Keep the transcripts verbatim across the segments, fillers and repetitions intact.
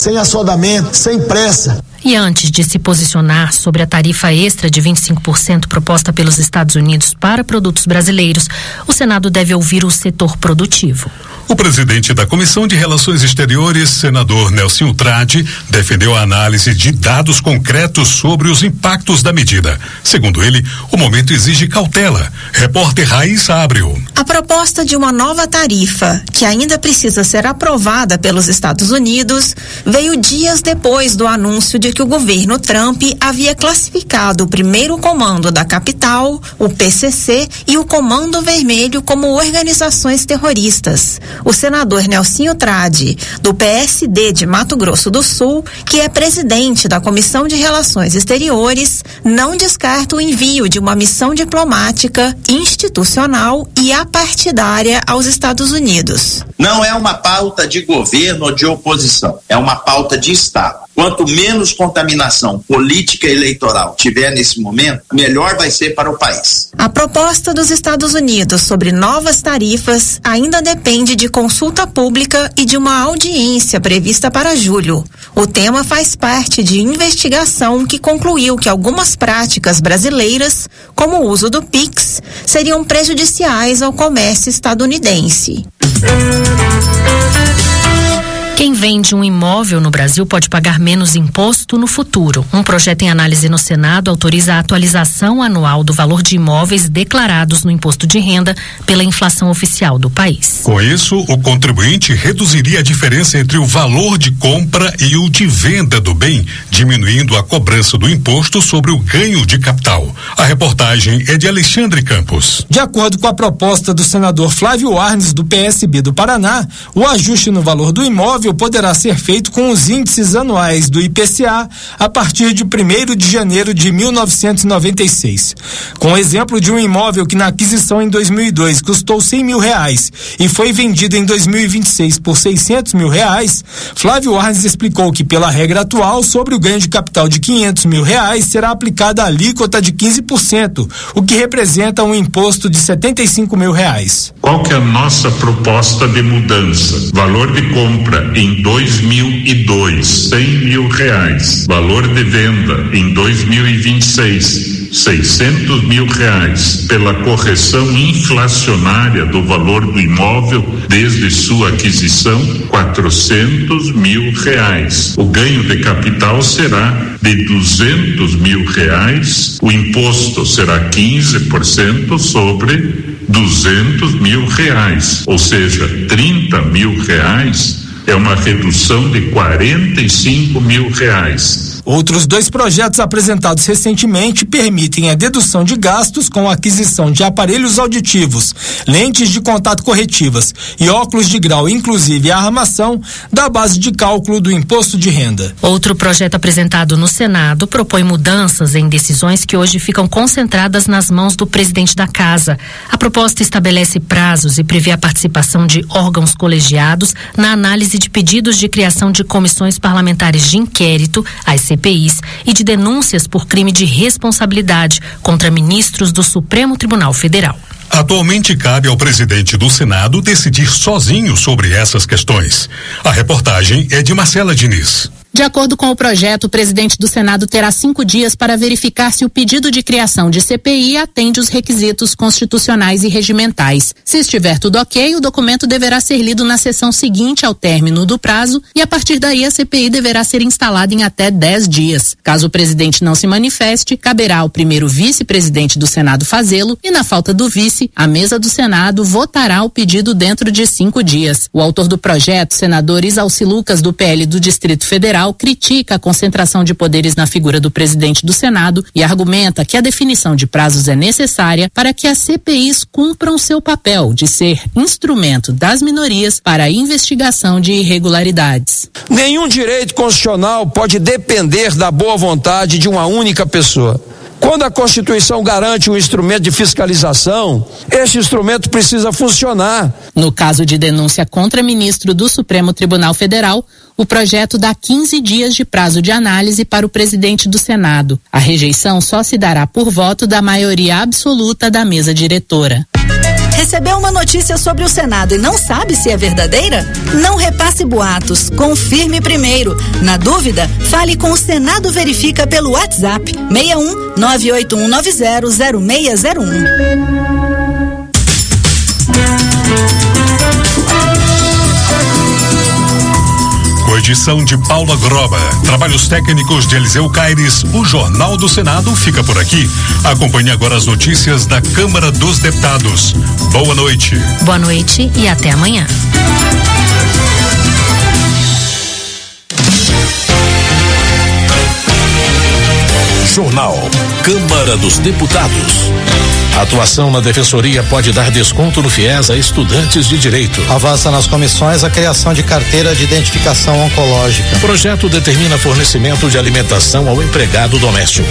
sem assodamento, sem pressa. E antes de se posicionar sobre a tarifa extra de vinte e cinco por cento proposta pelos Estados Unidos para produtos brasileiros, o Senado deve ouvir o setor produtivo. O presidente da Comissão de Relações Exteriores, senador Nelsinho Tradi, defendeu a análise de dados concretos sobre os impactos da medida. Segundo ele, o momento exige cautela. Repórter Raíssa Abreu. A proposta de uma nova tarifa, que ainda precisa ser aprovada pelos Estados Unidos, veio dias depois do anúncio de que o governo Trump havia classificado o primeiro comando da capital, o P C C, e o Comando Vermelho como organizações terroristas. O senador Nelsinho Tradi, do P S D de Mato Grosso do Sul, que é presidente da Comissão de Relações Exteriores, não descarta o envio de uma missão diplomática, institucional e apartidária aos Estados Unidos. Não é uma pauta de governo ou de oposição, é uma pauta de Estado. Quanto menos contaminação política e eleitoral tiver nesse momento, melhor vai ser para o país. A proposta dos Estados Unidos sobre novas tarifas ainda depende de consulta pública e de uma audiência prevista para julho. O tema faz parte de investigação que concluiu que algumas práticas brasileiras, como o uso do Pix, seriam prejudiciais ao comércio estadunidense. Quem vende um imóvel no Brasil pode pagar menos imposto no futuro. Um projeto em análise no Senado autoriza a atualização anual do valor de imóveis declarados no imposto de renda pela inflação oficial do país. Com isso, o contribuinte reduziria a diferença entre o valor de compra e o de venda do bem, diminuindo a cobrança do imposto sobre o ganho de capital. A reportagem é de Alexandre Campos. De acordo com a proposta do senador Flávio Arnes, do P S B do Paraná, o ajuste no valor do imóvel poderá ser feito com os índices anuais do I P C A a partir de primeiro de janeiro de mil novecentos e noventa e seis. Com o exemplo de um imóvel que na aquisição em dois mil e dois custou cem mil reais e foi vendido em dois mil e vinte e seis por seiscentos mil reais, Flávio Arnes explicou que pela regra atual, sobre o ganho de capital de quinhentos mil reais será aplicada a alíquota de quinze por cento, o que representa um imposto de setenta e cinco mil reais. Qual que é a nossa proposta de mudança? Valor de compra em dois mil e dois, cem mil reais. Valor de venda em dois mil e vinte e seis, seiscentos mil reais. Pela correção inflacionária do valor do imóvel desde sua aquisição, quatrocentos mil reais. O ganho de capital será de duzentos mil reais. O imposto será quinze por cento sobre duzentos mil reais, ou seja, trinta mil reais. É uma redução de quarenta e cinco mil reais. Outros dois projetos apresentados recentemente permitem a dedução de gastos com a aquisição de aparelhos auditivos, lentes de contato corretivas e óculos de grau, inclusive a armação, da base de cálculo do imposto de renda. Outro projeto apresentado no Senado propõe mudanças em decisões que hoje ficam concentradas nas mãos do presidente da Casa. A proposta estabelece prazos e prevê a participação de órgãos colegiados na análise de pedidos de criação de comissões parlamentares de inquérito, as C P Is, e de denúncias por crime de responsabilidade contra ministros do Supremo Tribunal Federal. Atualmente cabe ao presidente do Senado decidir sozinho sobre essas questões. A reportagem é de Marcela Diniz. De acordo com o projeto, o presidente do Senado terá cinco dias para verificar se o pedido de criação de C P I atende os requisitos constitucionais e regimentais. Se estiver tudo ok, o documento deverá ser lido na sessão seguinte ao término do prazo e, a partir daí, a C P I deverá ser instalada em até dez dias. Caso o presidente não se manifeste, caberá ao primeiro vice-presidente do Senado fazê-lo e, na falta do vice, a mesa do Senado votará o pedido dentro de cinco dias. O autor do projeto, senador Isalci Lucas, do P L do Distrito Federal, critica a concentração de poderes na figura do presidente do Senado e argumenta que a definição de prazos é necessária para que as C P Is cumpram seu papel de ser instrumento das minorias para a investigação de irregularidades. Nenhum direito constitucional pode depender da boa vontade de uma única pessoa. Quando a Constituição garante um instrumento de fiscalização, esse instrumento precisa funcionar. No caso de denúncia contra ministro do Supremo Tribunal Federal, o projeto dá quinze dias de prazo de análise para o presidente do Senado. A rejeição só se dará por voto da maioria absoluta da mesa diretora. Recebeu uma notícia sobre o Senado e não sabe se é verdadeira? Não repasse boatos, confirme primeiro. Na dúvida, fale com o Senado Verifica pelo WhatsApp seis um nove oito um nove zero zero seis zero um. Com edição de Paula Groba, trabalhos técnicos de Eliseu Caires, o Jornal do Senado fica por aqui. Acompanhe agora as notícias da Câmara dos Deputados. Boa noite. Boa noite e até amanhã. Jornal Câmara dos Deputados. A atuação na Defensoria pode dar desconto no FIES a estudantes de direito. Avança nas comissões a criação de carteira de identificação oncológica. O projeto determina fornecimento de alimentação ao empregado doméstico.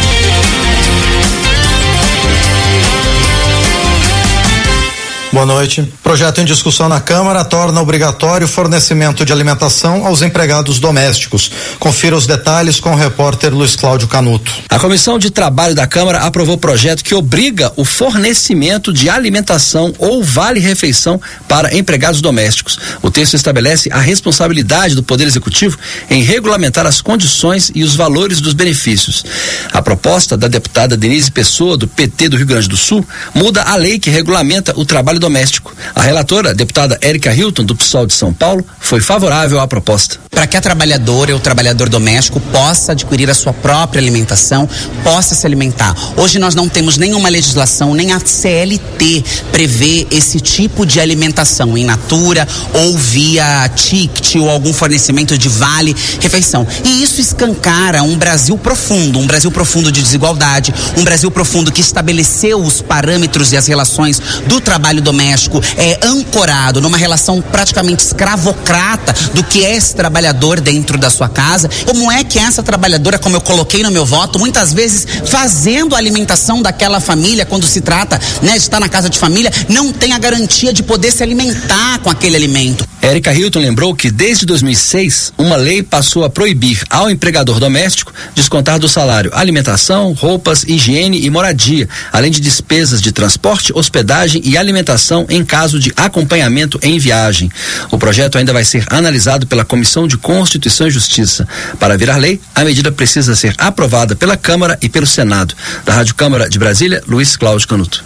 Boa noite. Projeto em discussão na Câmara torna obrigatório o fornecimento de alimentação aos empregados domésticos. Confira os detalhes com o repórter Luiz Cláudio Canuto. A Comissão de Trabalho da Câmara aprovou o projeto que obriga o fornecimento de alimentação ou vale-refeição para empregados domésticos. O texto estabelece a responsabilidade do Poder Executivo em regulamentar as condições e os valores dos benefícios. A proposta da deputada Denise Pessoa, do P T do Rio Grande do Sul, muda a lei que regulamenta o trabalho doméstico. A relatora, a deputada Érica Hilton, do P SOL de São Paulo, foi favorável à proposta. Para que a trabalhadora ou o trabalhador doméstico possa adquirir a sua própria alimentação, possa se alimentar. Hoje nós não temos nenhuma legislação, nem a C L T prevê esse tipo de alimentação in natura ou via ticket ou algum fornecimento de vale-refeição. E isso escancara um Brasil profundo, um Brasil profundo de desigualdade, um Brasil profundo que estabeleceu os parâmetros e as relações do trabalho doméstico é ancorado numa relação praticamente escravocrata do que é esse trabalhador dentro da sua casa. Como é que essa trabalhadora, como eu coloquei no meu voto, muitas vezes fazendo a alimentação daquela família, quando se trata, né, de estar na casa de família, não tem a garantia de poder se alimentar com aquele alimento. Érica Hilton lembrou que desde dois mil e seis, uma lei passou a proibir ao empregador doméstico descontar do salário alimentação, roupas, higiene e moradia, além de despesas de transporte, hospedagem e alimentação em caso de acompanhamento em viagem. O projeto ainda vai ser analisado pela Comissão de Constituição e Justiça. Para virar lei, a medida precisa ser aprovada pela Câmara e pelo Senado. Da Rádio Câmara de Brasília, Luiz Cláudio Canuto.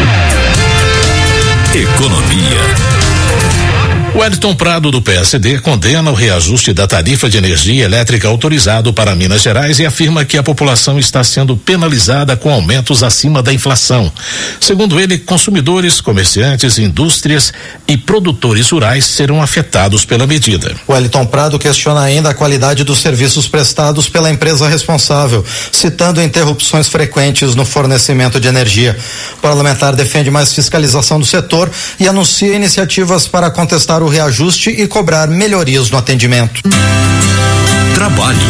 Economia. Wellington Prado, do P S D, condena o reajuste da tarifa de energia elétrica autorizado para Minas Gerais e afirma que a população está sendo penalizada com aumentos acima da inflação. Segundo ele, consumidores, comerciantes, indústrias e produtores rurais serão afetados pela medida. Wellington Prado questiona ainda a qualidade dos serviços prestados pela empresa responsável, citando interrupções frequentes no fornecimento de energia. O parlamentar defende mais fiscalização do setor e anuncia iniciativas para contestar o reajuste e cobrar melhorias no atendimento. Trabalho.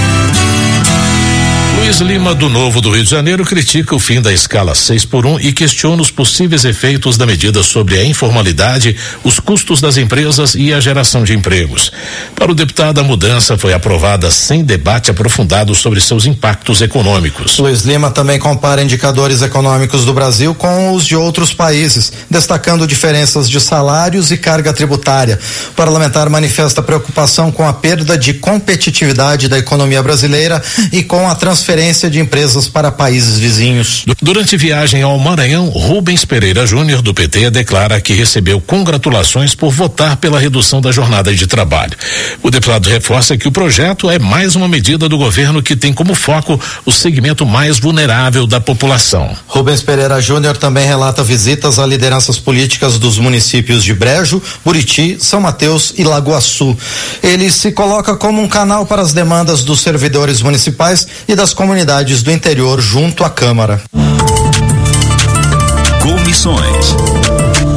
Luiz Lima, do Novo do Rio de Janeiro, critica o fim da escala seis por um e questiona os possíveis efeitos da medida sobre a informalidade, os custos das empresas e a geração de empregos. Para o deputado, a mudança foi aprovada sem debate aprofundado sobre seus impactos econômicos. Luiz Lima também compara indicadores econômicos do Brasil com os de outros países, destacando diferenças de salários e carga tributária. O parlamentar manifesta preocupação com a perda de competitividade da economia brasileira e com a transferência de empresas para países vizinhos. Durante viagem ao Maranhão, Rubens Pereira Júnior, do P T, declara que recebeu congratulações por votar pela redução da jornada de trabalho. O deputado reforça que o projeto é mais uma medida do governo que tem como foco o segmento mais vulnerável da população. Rubens Pereira Júnior também relata visitas a lideranças políticas dos municípios de Brejo, Buriti, São Mateus e Lagoa Sul. Ele se coloca como um canal para as demandas dos servidores municipais e das comunidades do interior junto à Câmara. Comissões.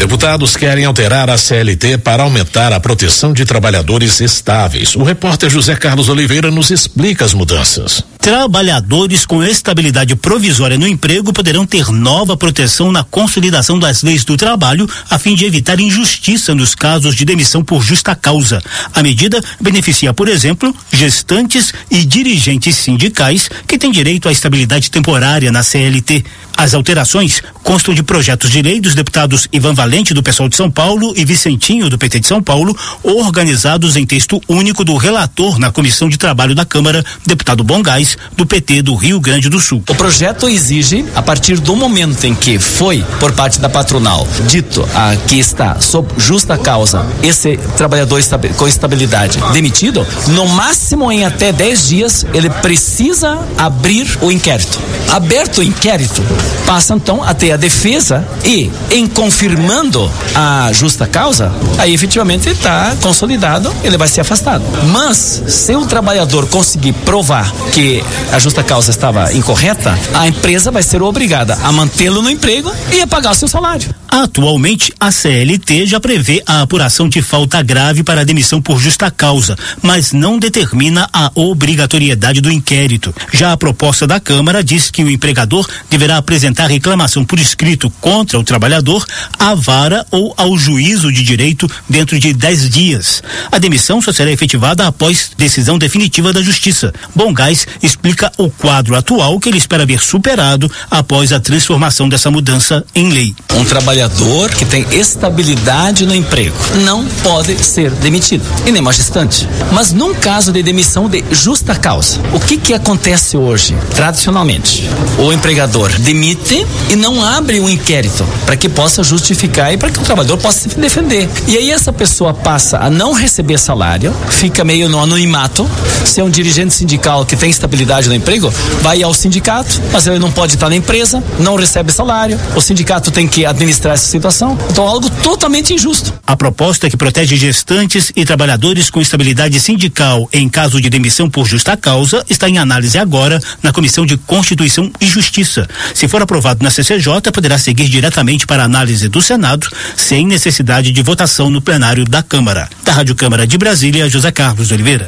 Deputados querem alterar a C L T para aumentar a proteção de trabalhadores estáveis. O repórter José Carlos Oliveira nos explica as mudanças. Trabalhadores com estabilidade provisória no emprego poderão ter nova proteção na consolidação das leis do trabalho, a fim de evitar injustiça nos casos de demissão por justa causa. A medida beneficia, por exemplo, gestantes e dirigentes sindicais que têm direito à estabilidade temporária na C L T. As alterações constam de projetos de lei dos deputados Ivan Valente, do P SOL de São Paulo, e Vicentinho, do P T de São Paulo, organizados em texto único do relator na Comissão de Trabalho da Câmara, deputado Bongás, do P T do Rio Grande do Sul. O projeto exige, a partir do momento em que foi, por parte da patronal, dito ah, que está sob justa causa esse trabalhador estabi- com estabilidade demitido, no máximo em até dez dias, ele precisa abrir o inquérito. Aberto o inquérito, passa então a ter a defesa e, em confirmando a justa causa, aí efetivamente está consolidado, ele vai ser afastado. Mas, se o trabalhador conseguir provar que a justa causa estava incorreta, a empresa vai ser obrigada a mantê-lo no emprego e a pagar o seu salário. Atualmente, a C L T já prevê a apuração de falta grave para demissão por justa causa, mas não determina a obrigatoriedade do inquérito. Já a proposta da Câmara diz que o empregador deverá apresentar reclamação por escrito contra o trabalhador à vara ou ao juízo de direito dentro de dez dias. A demissão só será efetivada após decisão definitiva da Justiça. Bongás explica o quadro atual que ele espera ver superado após a transformação dessa mudança em lei. Um trabalhador que tem estabilidade no emprego não pode ser demitido, e nem mais gestante. Mas num caso de demissão de justa causa, o que que acontece hoje? Tradicionalmente, o empregador demite e não abre um inquérito para que possa justificar e para que o trabalhador possa se defender. E aí essa pessoa passa a não receber salário, fica meio no anonimato. Se é um dirigente sindical que tem estabilidade no emprego, vai ao sindicato, mas ele não pode estar na empresa, não recebe salário, o sindicato tem que administrar essa situação. Então, algo totalmente injusto. A proposta que protege gestantes e trabalhadores com estabilidade sindical em caso de demissão por justa causa está em análise agora na Comissão de Constituição e Justiça. Se for aprovado na C C J, poderá seguir diretamente para a análise do Senado, sem necessidade de votação no plenário da Câmara. Da Rádio Câmara de Brasília, José Carlos Oliveira.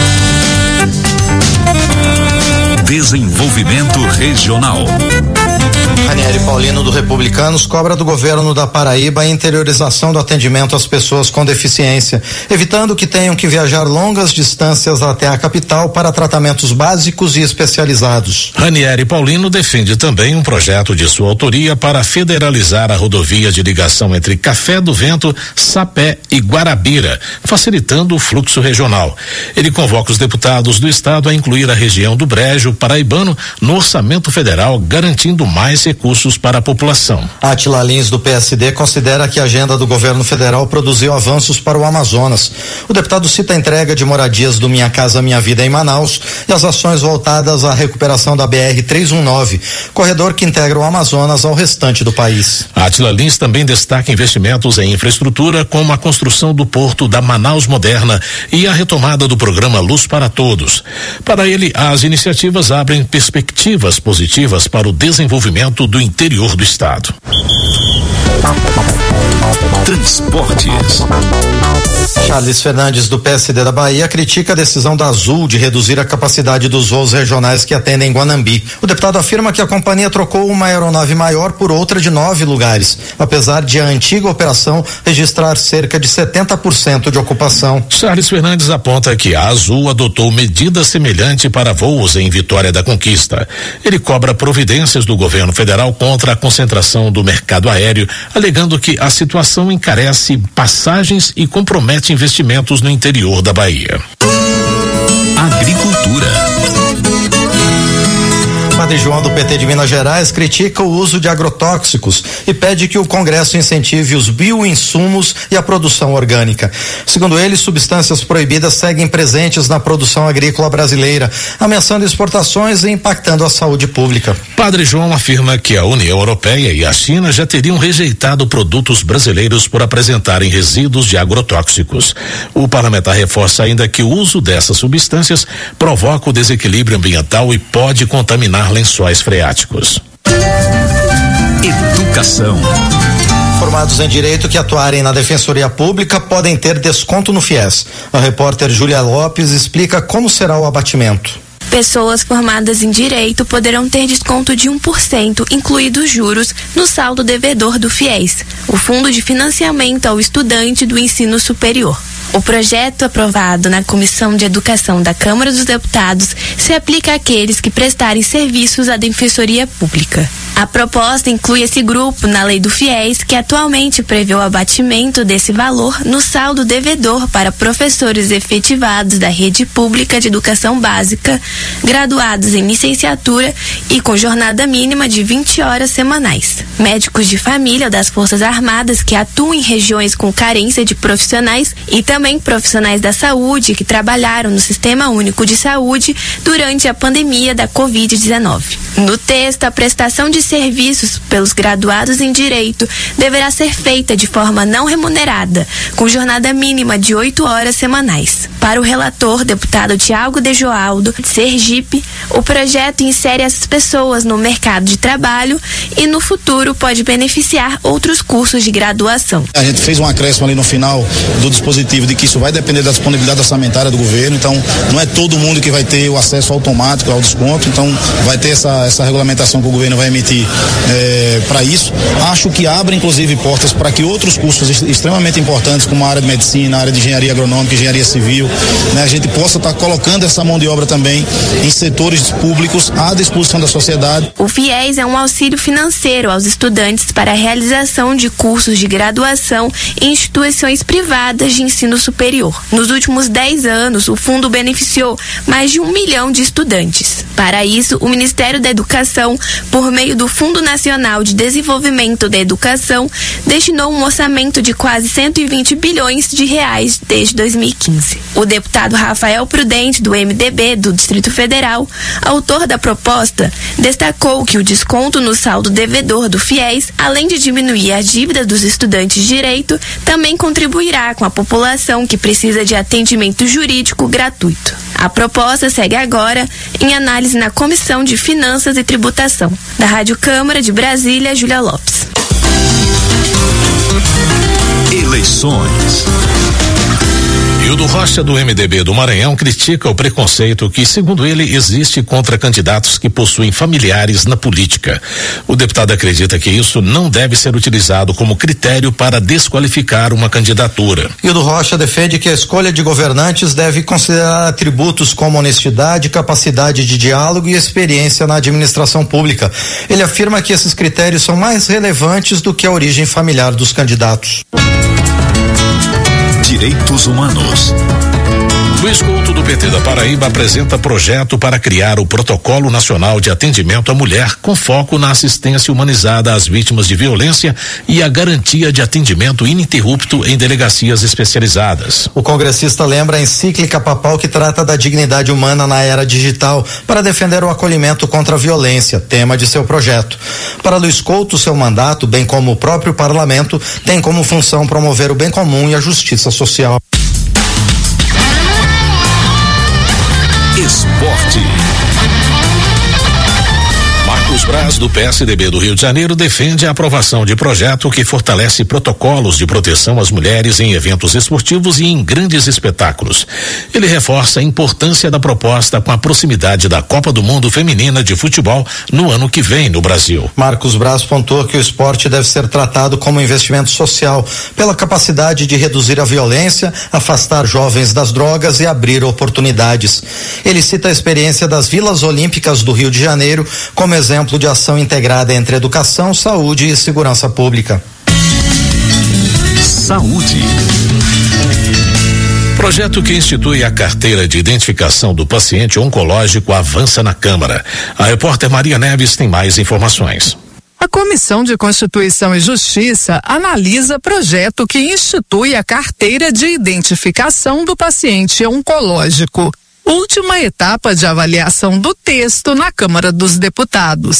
Desenvolvimento Regional. Ranieri Paulino, do Republicanos, cobra do governo da Paraíba a interiorização do atendimento às pessoas com deficiência, evitando que tenham que viajar longas distâncias até a capital para tratamentos básicos e especializados. Ranieri Paulino defende também um projeto de sua autoria para federalizar a rodovia de ligação entre Café do Vento, Sapé e Guarabira, facilitando o fluxo regional. Ele convoca os deputados do estado a incluir a região do Brejo Paraibano no orçamento federal, garantindo mais recursos para a população. Átila Lins, do P S D, considera que a agenda do governo federal produziu avanços para o Amazonas. O deputado cita a entrega de moradias do Minha Casa Minha Vida em Manaus e as ações voltadas à recuperação da B R trezentos e dezenove, corredor que integra o Amazonas ao restante do país. Átila Lins também destaca investimentos em infraestrutura, como a construção do porto da Manaus Moderna e a retomada do programa Luz para Todos. Para ele, as iniciativas abrem perspectivas positivas para o desenvolvimento do interior do estado. Transportes. Charles Fernandes, do P S D da Bahia, critica a decisão da Azul de reduzir a capacidade dos voos regionais que atendem Guanambi. O deputado afirma que a companhia trocou uma aeronave maior por outra de nove lugares, apesar de a antiga operação registrar cerca de setenta por cento de ocupação. Charles Fernandes aponta que a Azul adotou medida semelhante para voos em Vitória da Conquista. Ele cobra providências do governo federal contra a concentração do mercado aéreo, alegando que a situação encarece passagens e compromete investimentos no interior da Bahia. Agricultura. Padre João, do P T de Minas Gerais, critica o uso de agrotóxicos e pede que o Congresso incentive os bioinsumos e a produção orgânica. Segundo ele, substâncias proibidas seguem presentes na produção agrícola brasileira, ameaçando exportações e impactando a saúde pública. Padre João afirma que a União Europeia e a China já teriam rejeitado produtos brasileiros por apresentarem resíduos de agrotóxicos. O parlamentar reforça ainda que o uso dessas substâncias provoca o desequilíbrio ambiental e pode contaminar lençóis freáticos. Educação. Formados em Direito que atuarem na Defensoria Pública podem ter desconto no FIES. A repórter Júlia Lopes explica como será o abatimento. Pessoas formadas em Direito poderão ter desconto de um por cento, incluídos juros, no saldo devedor do FIES, o Fundo de Financiamento ao Estudante do Ensino Superior. O projeto aprovado na Comissão de Educação da Câmara dos Deputados se aplica àqueles que prestarem serviços à Defensoria Pública. A proposta inclui esse grupo na lei do FIES, que atualmente prevê o abatimento desse valor no saldo devedor para professores efetivados da rede pública de educação básica, graduados em licenciatura e com jornada mínima de vinte horas semanais. Médicos de família das Forças Armadas que atuam em regiões com carência de profissionais e também profissionais da saúde que trabalharam no Sistema Único de Saúde durante a pandemia da covid dezenove. No texto, a prestação de serviços pelos graduados em Direito deverá ser feita de forma não remunerada, com jornada mínima de oito horas semanais. Para o relator, deputado Tiago de Joaldo, de Sergipe, o projeto insere essas pessoas no mercado de trabalho e, no futuro, pode beneficiar outros cursos de graduação. A gente fez um acréscimo ali no final do dispositivo de que isso vai depender da disponibilidade orçamentária do governo, então não é todo mundo que vai ter o acesso automático ao desconto, então vai ter essa, essa regulamentação que o governo vai emitir é, para isso. Acho que abre inclusive portas para que outros cursos extremamente importantes, como a área de medicina, a área de engenharia agronômica, engenharia civil, né, a gente possa estar tá colocando essa mão de obra também em setores públicos à disposição da sociedade. O FIES é um auxílio financeiro aos estudantes para a realização de cursos de graduação em instituições privadas de ensino superior. Nos últimos dez anos, o fundo beneficiou mais de um milhão de estudantes. Para isso, o Ministério da Educação, por meio do Fundo Nacional de Desenvolvimento da Educação, destinou um orçamento de quase cento e vinte bilhões de reais desde dois mil e quinze. O deputado Rafael Prudente, do M D B do Distrito Federal, autor da proposta, destacou que o desconto no saldo devedor do FIES, além de diminuir a dívida dos estudantes de Direito, também contribuirá com a população que precisa de atendimento jurídico gratuito. A proposta segue agora em análise na Comissão de Finanças e Tributação. Da Rádio Câmara de Brasília, Júlia Lopes. Eleições. Hildo Rocha, do M D B do Maranhão, critica o preconceito que, segundo ele, existe contra candidatos que possuem familiares na política. O deputado acredita que isso não deve ser utilizado como critério para desqualificar uma candidatura. Hildo Rocha defende que a escolha de governantes deve considerar atributos como honestidade, capacidade de diálogo e experiência na administração pública. Ele afirma que esses critérios são mais relevantes do que a origem familiar dos candidatos. Direitos Humanos. Luiz Couto, do P T da Paraíba, apresenta projeto para criar o Protocolo Nacional de Atendimento à Mulher, com foco na assistência humanizada às vítimas de violência e a garantia de atendimento ininterrupto em delegacias especializadas. O congressista lembra a encíclica papal que trata da dignidade humana na era digital para defender o acolhimento contra a violência, tema de seu projeto. Para Luiz Couto, seu mandato, bem como o próprio parlamento, tem como função promover o bem comum e a justiça social. Esporte. Marcos Braz, do P S D B do Rio de Janeiro, defende a aprovação de projeto que fortalece protocolos de proteção às mulheres em eventos esportivos e em grandes espetáculos. Ele reforça a importância da proposta com a proximidade da Copa do Mundo Feminina de Futebol no ano que vem no Brasil. Marcos Braz pontuou que o esporte deve ser tratado como investimento social, pela capacidade de reduzir a violência, afastar jovens das drogas e abrir oportunidades. Ele cita a experiência das Vilas Olímpicas do Rio de Janeiro como exemplo de ação integrada entre educação, saúde e segurança pública. Saúde. Projeto que institui a carteira de identificação do paciente oncológico avança na Câmara. A repórter Maria Neves tem mais informações. A Comissão de Constituição e Justiça analisa projeto que institui a carteira de identificação do paciente oncológico. Última etapa de avaliação do texto na Câmara dos Deputados.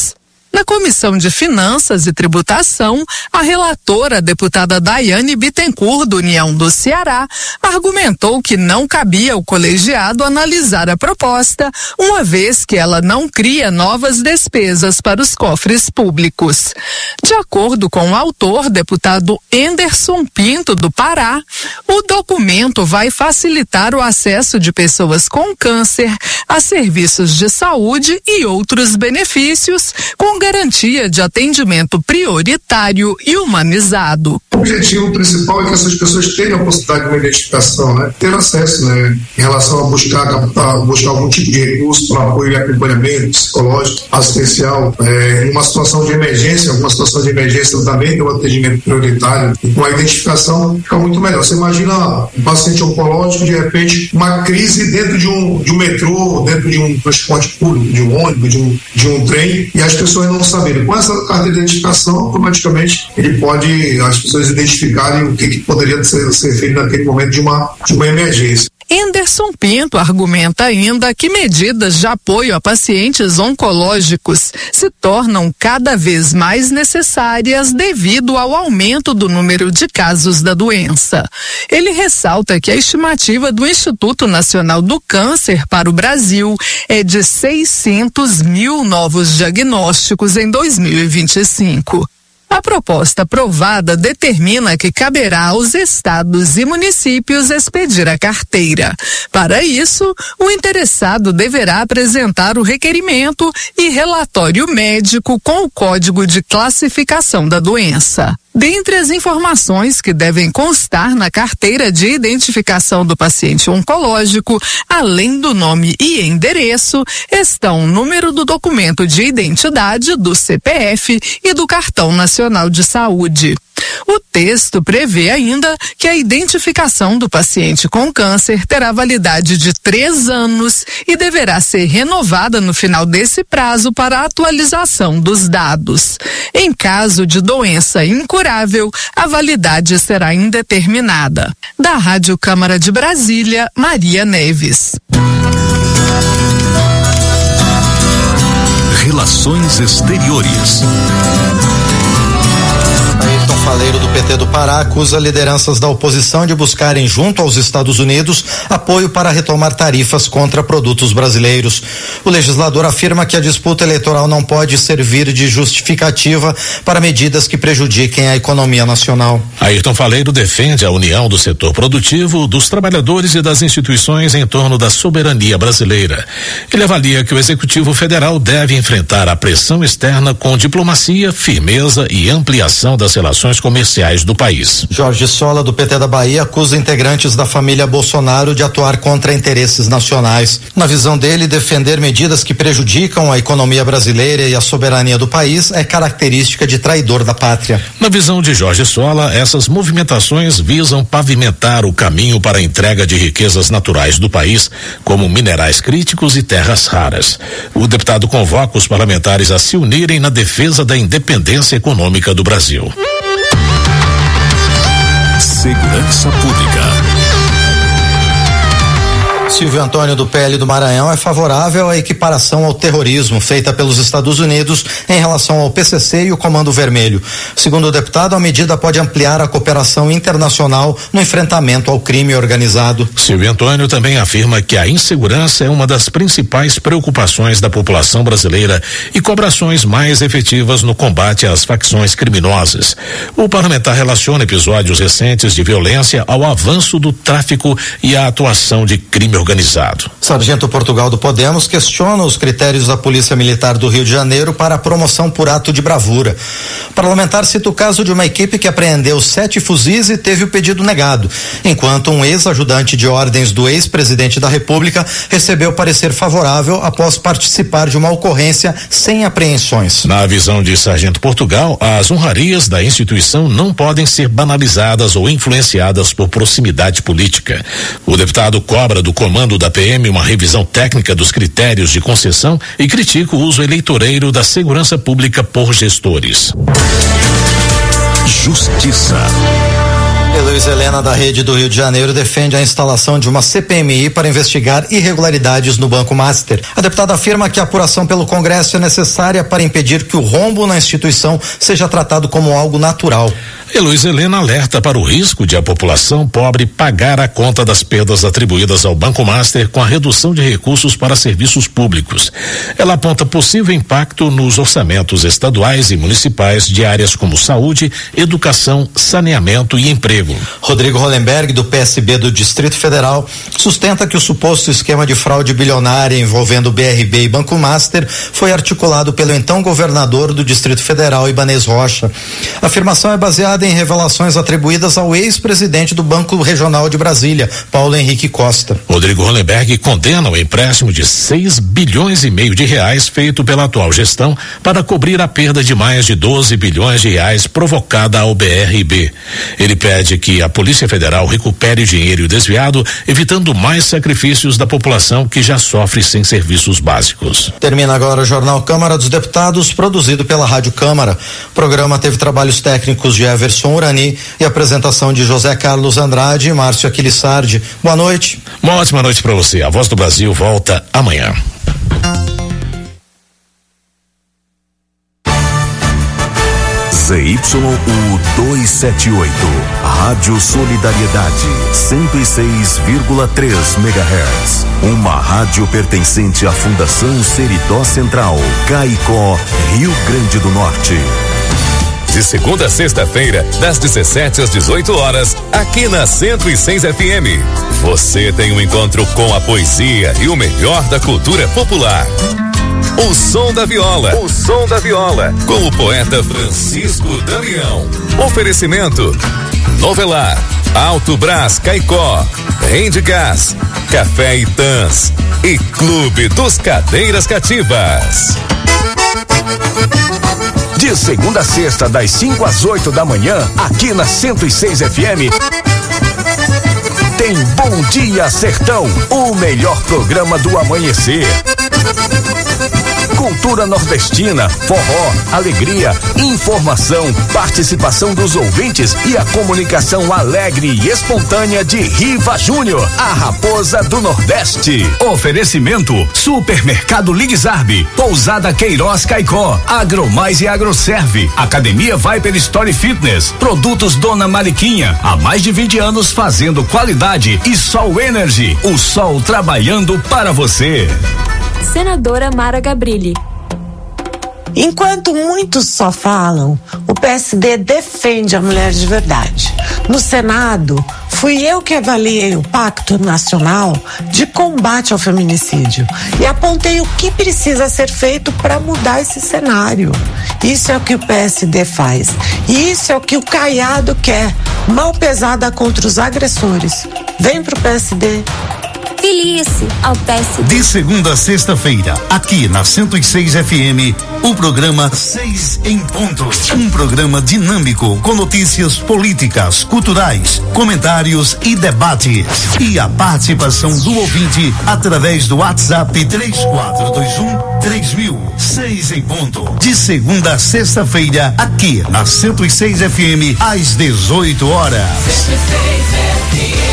Na Comissão de Finanças e Tributação, a relatora, a deputada Daiane Bittencourt, do União do Ceará, argumentou que não cabia ao colegiado analisar a proposta, uma vez que ela não cria novas despesas para os cofres públicos. De acordo com o autor, deputado Enderson Pinto, do Pará, o documento vai facilitar o acesso de pessoas com câncer a serviços de saúde e outros benefícios, com garantia de atendimento prioritário e humanizado. O objetivo principal é que essas pessoas tenham a possibilidade de uma identificação, né? Ter acesso, né? Em relação a buscar, captar, buscar algum tipo de recurso para apoio e acompanhamento psicológico, assistencial, é, em uma situação de emergência, alguma situação de emergência também tem um atendimento prioritário, e com a identificação fica muito melhor. Você imagina um paciente oncológico, de repente, uma crise dentro de um, de um metrô, dentro de um transporte público, de um ônibus, de um, de um trem, e as pessoas não saberem. Com essa carta de identificação, automaticamente ele pode, as pessoas identificarem o que, que poderia ser, ser feito naquele momento de uma, de uma emergência. Enderson Pinto argumenta ainda que medidas de apoio a pacientes oncológicos se tornam cada vez mais necessárias devido ao aumento do número de casos da doença. Ele ressalta que a estimativa do Instituto Nacional do Câncer para o Brasil é de seiscentos mil novos diagnósticos em dois mil e vinte e cinco. A proposta aprovada determina que caberá aos estados e municípios expedir a carteira. Para isso, o interessado deverá apresentar o requerimento e relatório médico com o código de classificação da doença. Dentre as informações que devem constar na carteira de identificação do paciente oncológico, além do nome e endereço, estão o número do documento de identidade, do C P F e do Cartão Nacional de Saúde. O texto prevê ainda que a identificação do paciente com câncer terá validade de três anos e deverá ser renovada no final desse prazo para a atualização dos dados. Em caso de doença incurável, a validade será indeterminada. Da Rádio Câmara de Brasília, Maria Neves. Relações Exteriores. Ayrton Faleiro, do P T do Pará, acusa lideranças da oposição de buscarem, junto aos Estados Unidos, apoio para retomar tarifas contra produtos brasileiros. O legislador afirma que a disputa eleitoral não pode servir de justificativa para medidas que prejudiquem a economia nacional. Ayrton Faleiro defende a união do setor produtivo, dos trabalhadores e das instituições em torno da soberania brasileira. Ele avalia que o Executivo Federal deve enfrentar a pressão externa com diplomacia, firmeza e ampliação das relações comerciais do país. Jorge Sola, do P T da Bahia, acusa integrantes da família Bolsonaro de atuar contra interesses nacionais. Na visão dele, defender medidas que prejudicam a economia brasileira e a soberania do país é característica de traidor da pátria. Na visão de Jorge Sola, essas movimentações visam pavimentar o caminho para a entrega de riquezas naturais do país, como minerais críticos e terras raras. O deputado convoca os parlamentares a se unirem na defesa da independência econômica do Brasil. Segurança Pública. Silvio Antônio, do P L do Maranhão, é favorável à equiparação ao terrorismo feita pelos Estados Unidos em relação ao P C C e o Comando Vermelho. Segundo o deputado, a medida pode ampliar a cooperação internacional no enfrentamento ao crime organizado. Silvio Antônio também afirma que a insegurança é uma das principais preocupações da população brasileira e cobra ações mais efetivas no combate às facções criminosas. O parlamentar relaciona episódios recentes de violência ao avanço do tráfico e à atuação de crime organizado. Organizado. Sargento Portugal, do Podemos, questiona os critérios da Polícia Militar do Rio de Janeiro para a promoção por ato de bravura. O parlamentar cita o caso de uma equipe que apreendeu sete fuzis e teve o pedido negado, enquanto um ex-ajudante de ordens do ex-presidente da República recebeu parecer favorável após participar de uma ocorrência sem apreensões. Na visão de Sargento Portugal, as honrarias da instituição não podem ser banalizadas ou influenciadas por proximidade política. O deputado cobra do comando da P M uma revisão técnica dos critérios de concessão e critica o uso eleitoreiro da segurança pública por gestores. Justiça. Luiz Helena, da Rede do Rio de Janeiro, defende a instalação de uma C P M I para investigar irregularidades no Banco Master. A deputada afirma que a apuração pelo Congresso é necessária para impedir que o rombo na instituição seja tratado como algo natural. E Luiz Helena alerta para o risco de a população pobre pagar a conta das perdas atribuídas ao Banco Master com a redução de recursos para serviços públicos. Ela aponta possível impacto nos orçamentos estaduais e municipais de áreas como saúde, educação, saneamento e emprego. Rodrigo Hollenberg, do P S B do Distrito Federal, sustenta que o suposto esquema de fraude bilionária envolvendo B R B e Banco Master foi articulado pelo então governador do Distrito Federal, Ibanez Rocha. A afirmação é baseada em revelações atribuídas ao ex-presidente do Banco Regional de Brasília, Paulo Henrique Costa. Rodrigo Hollenberg condena o empréstimo de seis bilhões e meio de reais feito pela atual gestão para cobrir a perda de mais de doze bilhões de reais provocada ao B R B. Ele pede que a Polícia Federal recupere o dinheiro desviado, evitando mais sacrifícios da população que já sofre sem serviços básicos. Termina agora o Jornal Câmara dos Deputados, produzido pela Rádio Câmara. O programa teve trabalhos técnicos de Everson Urani e apresentação de José Carlos Andrade e Márcio Aquilissardi. Boa noite. Uma ótima noite para você. A Voz do Brasil volta amanhã. Z Y U duzentos e setenta e oito, Rádio Solidariedade, cento e seis vírgula três megahertz. Uma rádio pertencente à Fundação Seridó Central, Caicó, Rio Grande do Norte. De segunda a sexta-feira, das dezessete às dezoito horas, aqui na cento e seis F M. Você tem um encontro com a poesia e o melhor da cultura popular. O Som da Viola. O Som da Viola. Com o poeta Francisco Damião. Oferecimento: Novelar, Alto Brás Caicó, Rende Gás, Café Itãs e Clube dos Cadeiras Cativas. De segunda a sexta, das cinco às oito da manhã, aqui na cento e seis F M. Tem Bom Dia Sertão, o melhor programa do amanhecer. Cultura nordestina, forró, alegria, informação, participação dos ouvintes e a comunicação alegre e espontânea de Riva Júnior, a raposa do Nordeste. Oferecimento: Supermercado Lidzarbe, Pousada Queiroz Caicó, Agromais e Agroserve, Academia Viper Story Fitness, Produtos Dona Mariquinha, há mais de vinte anos fazendo qualidade, e Sol Energy, o sol trabalhando para você. Senadora Mara Gabrilli. Enquanto muitos só falam, o P S D defende a mulher de verdade. No Senado, fui eu que avaliei o Pacto Nacional de Combate ao Feminicídio e apontei o que precisa ser feito para mudar esse cenário. Isso é o que o P S D faz. E isso é o que o Caiado quer. Mão pesada contra os agressores. Vem pro P S D. Filie-se ao P S D. De segunda a sexta-feira, aqui na cento e seis F M, o programa Seis em Ponto. Um programa dinâmico com notícias políticas, culturais, comentários e debates. E a participação do ouvinte através do WhatsApp três quatro dois um três mil. Seis em Ponto. De segunda a sexta-feira, aqui na cento e seis F M, às dezoito horas. cento e seis F M.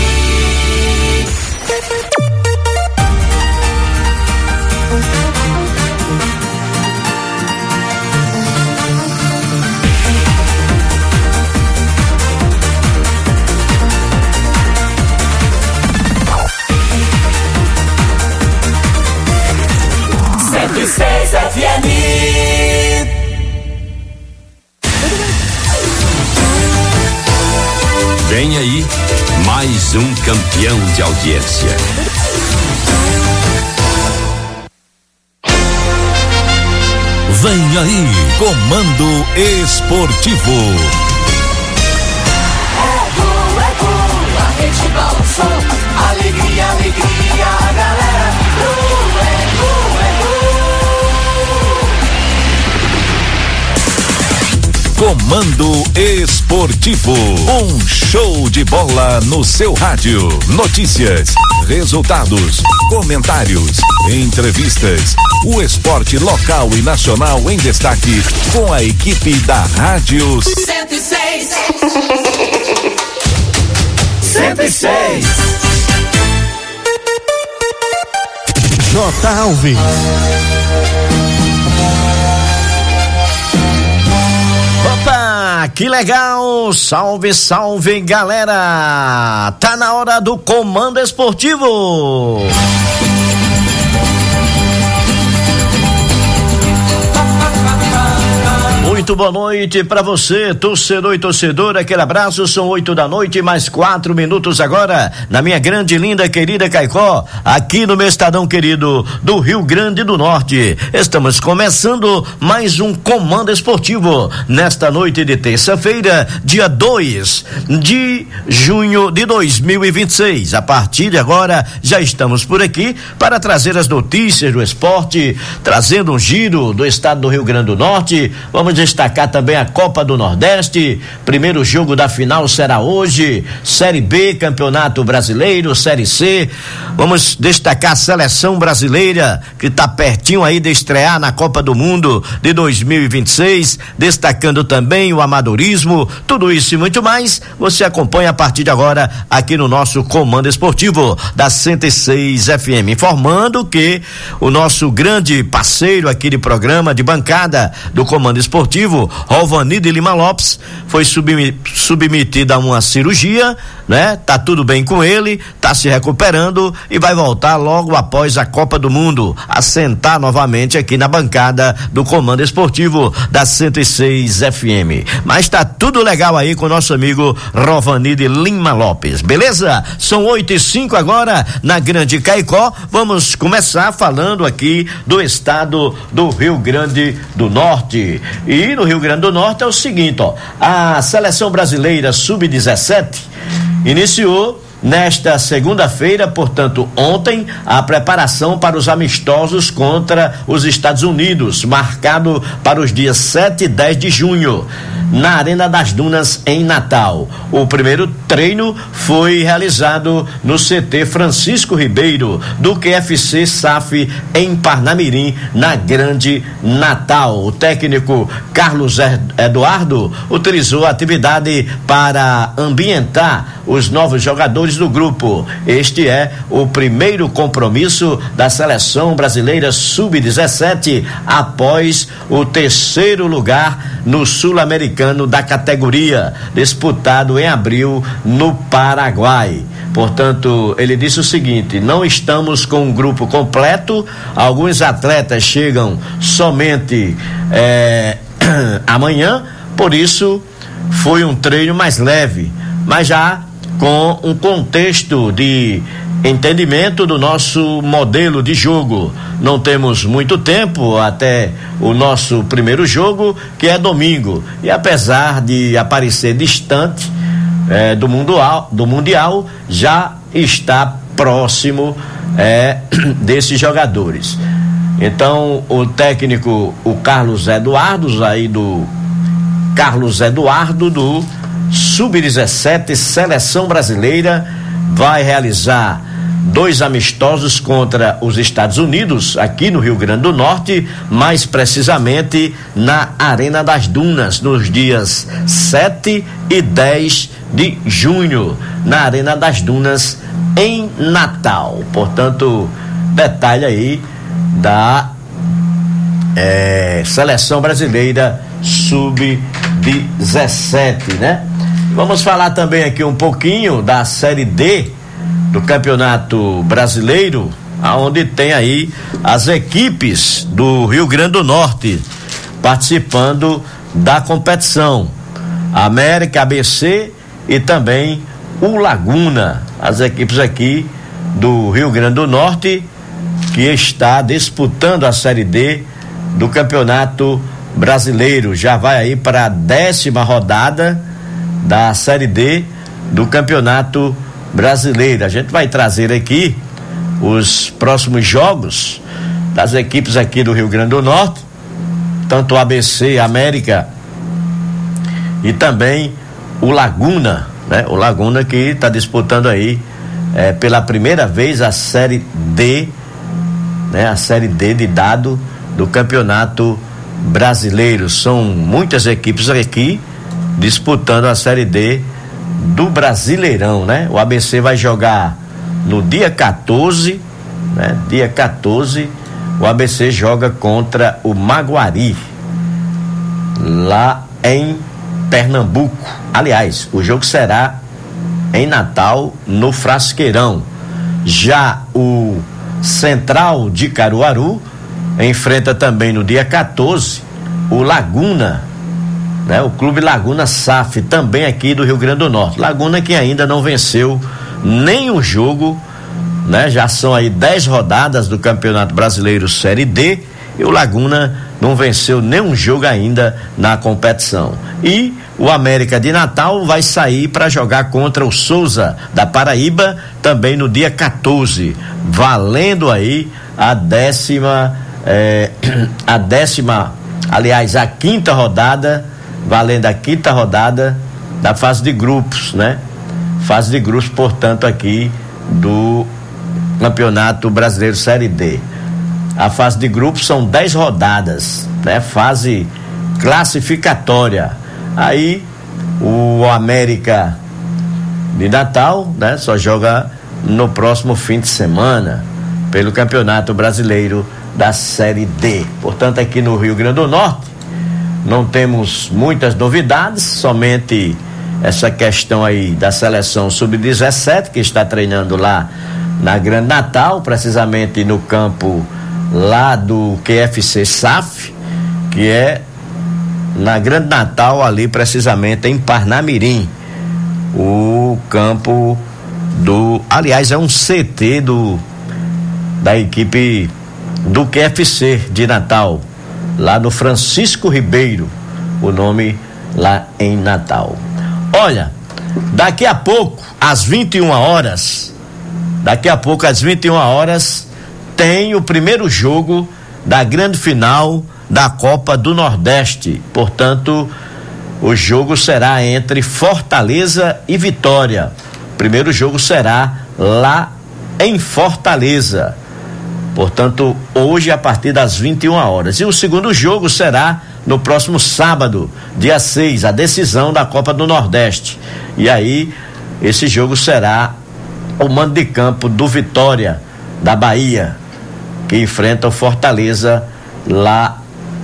cento e seis F M. Vem aí mais um campeão de audiência. Vem aí, Comando Esportivo. É gol, é gol, a rede balançou. Alegria, alegria, galera. Gol, é gol, é gol. Comando Esportivo. Um show de bola no seu rádio. Notícias, resultados, comentários, entrevistas. O esporte local e nacional em destaque com a equipe da Rádio cento e seis. cento e seis. J. Alves. Opa, que legal! Salve, salve, galera! Tá na hora do Comando Esportivo. Muito boa noite para você, torcedor e torcedora, aquele abraço, são oito da noite, mais quatro minutos agora, na minha grande, linda, querida Caicó, aqui no meu estadão querido do Rio Grande do Norte. Estamos começando mais um Comando Esportivo, nesta noite de terça-feira, dia dois de junho de dois mil e vinte e seis. A partir de agora, já estamos por aqui para trazer as notícias do esporte, trazendo um giro do estado do Rio Grande do Norte. Vamos destacar também a Copa do Nordeste. Primeiro jogo da final será hoje. Série B, Campeonato Brasileiro, Série C. Vamos destacar a seleção brasileira, que está pertinho aí de estrear na Copa do Mundo de dois mil e vinte e seis, destacando também o amadorismo. Tudo isso e muito mais você acompanha a partir de agora aqui no nosso Comando Esportivo da cento e seis F M, informando que o nosso grande parceiro aqui de programa, de bancada do Comando Esportivo, Rovani de Lima Lopes, foi submetido a uma cirurgia, né? Tá tudo bem com ele, tá se recuperando e vai voltar logo após a Copa do Mundo a sentar novamente aqui na bancada do Comando Esportivo da cento e seis F M. Mas tá tudo legal aí com o nosso amigo Rovani de Lima Lopes, beleza? São oito e cinco agora na Grande Caicó. Vamos começar falando aqui do estado do Rio Grande do Norte. E no Rio Grande do Norte é o seguinte, ó, a seleção brasileira sub dezessete iniciou nesta segunda-feira, portanto ontem, a preparação para os amistosos contra os Estados Unidos, marcado para os dias sete e dez de junho, na Arena das Dunas, em Natal. O primeiro treino foi realizado no C T Francisco Ribeiro, do Q F C S A F, em Parnamirim, na Grande Natal. O técnico Carlos Eduardo utilizou a atividade para ambientar os novos jogadores do grupo. Este é o primeiro compromisso da seleção brasileira sub dezessete após o terceiro lugar no Sul-Americano da categoria, disputado em abril no Paraguai. Portanto, ele disse o seguinte: não estamos com um grupo completo, alguns atletas chegam somente é, amanhã, por isso foi um treino mais leve, mas já com um contexto de entendimento do nosso modelo de jogo. Não temos muito tempo até o nosso primeiro jogo, que é domingo, e apesar de aparecer distante eh, do, mundial, do mundial, já está próximo eh, desses jogadores. Então o técnico, o Carlos Eduardo, aí do Carlos Eduardo do sub dezessete seleção brasileira, vai realizar dois amistosos contra os Estados Unidos aqui no Rio Grande do Norte, mais precisamente na Arena das Dunas, nos dias sete e dez de junho, na Arena das Dunas, em Natal. Portanto, detalhe aí da é, seleção brasileira sub dezessete, né? Vamos falar também aqui um pouquinho da Série D do Campeonato Brasileiro, onde tem aí as equipes do Rio Grande do Norte participando da competição. América, A B C e também o Laguna, as equipes aqui do Rio Grande do Norte que está disputando a Série D do Campeonato Brasileiro. Já vai aí para a décima rodada da Série D do Campeonato Brasileiro. A gente vai trazer aqui os próximos jogos das equipes aqui do Rio Grande do Norte, tanto o A B C, América e também o Laguna, né? O Laguna que está disputando aí é, pela primeira vez a Série D, né? A Série D de dado do Campeonato Brasileiro. São muitas equipes aqui disputando a Série D do Brasileirão, né? O A B C vai jogar no dia quatorze, né? Dia quatorze, o A B C joga contra o Maguari, lá em Pernambuco. Aliás, o jogo será em Natal, no Frasqueirão. Já o Central de Caruaru enfrenta também no dia quatorze o Laguna, né? O Clube Laguna S A F, também aqui do Rio Grande do Norte. Laguna que ainda não venceu nenhum jogo, né? Já são aí dez rodadas do Campeonato Brasileiro Série D e o Laguna não venceu nenhum jogo ainda na competição. E o América de Natal vai sair para jogar contra o Souza da Paraíba também no dia quatorze, valendo aí a décima, eh, a décima, aliás, a quinta rodada, valendo a quinta rodada da fase de grupos, né? Fase de grupos, portanto, aqui do Campeonato Brasileiro Série D. A fase de grupos são dez rodadas, né? Fase classificatória. Aí o América de Natal, né? Só joga no próximo fim de semana pelo Campeonato Brasileiro da Série D. Portanto, aqui no Rio Grande do Norte não temos muitas novidades, somente essa questão aí da seleção sub dezessete, que está treinando lá na Grande Natal, precisamente no campo lá do Q F C S A F, que é na Grande Natal, ali precisamente em Parnamirim, o campo do, aliás, é um C T do da equipe do Q F C de Natal, lá no Francisco Ribeiro, o nome lá em Natal. Olha, daqui a pouco, às vinte e uma horas, daqui a pouco às vinte e uma horas, tem o primeiro jogo da grande final da Copa do Nordeste. Portanto, o jogo será entre Fortaleza e Vitória. O primeiro jogo será lá em Fortaleza. Portanto, hoje a partir das vinte e uma horas. E o segundo jogo será no próximo sábado, dia seis, a decisão da Copa do Nordeste. E aí, esse jogo será o mando de campo do Vitória, da Bahia, que enfrenta o Fortaleza lá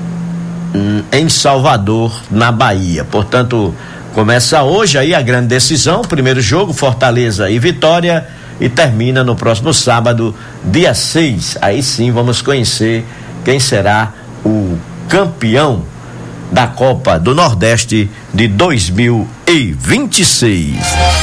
em Salvador, na Bahia. Portanto, começa hoje aí a grande decisão, primeiro jogo, Fortaleza e Vitória, e termina no próximo sábado, dia seis. Aí sim vamos conhecer quem será o campeão da Copa do Nordeste de dois mil e vinte e seis.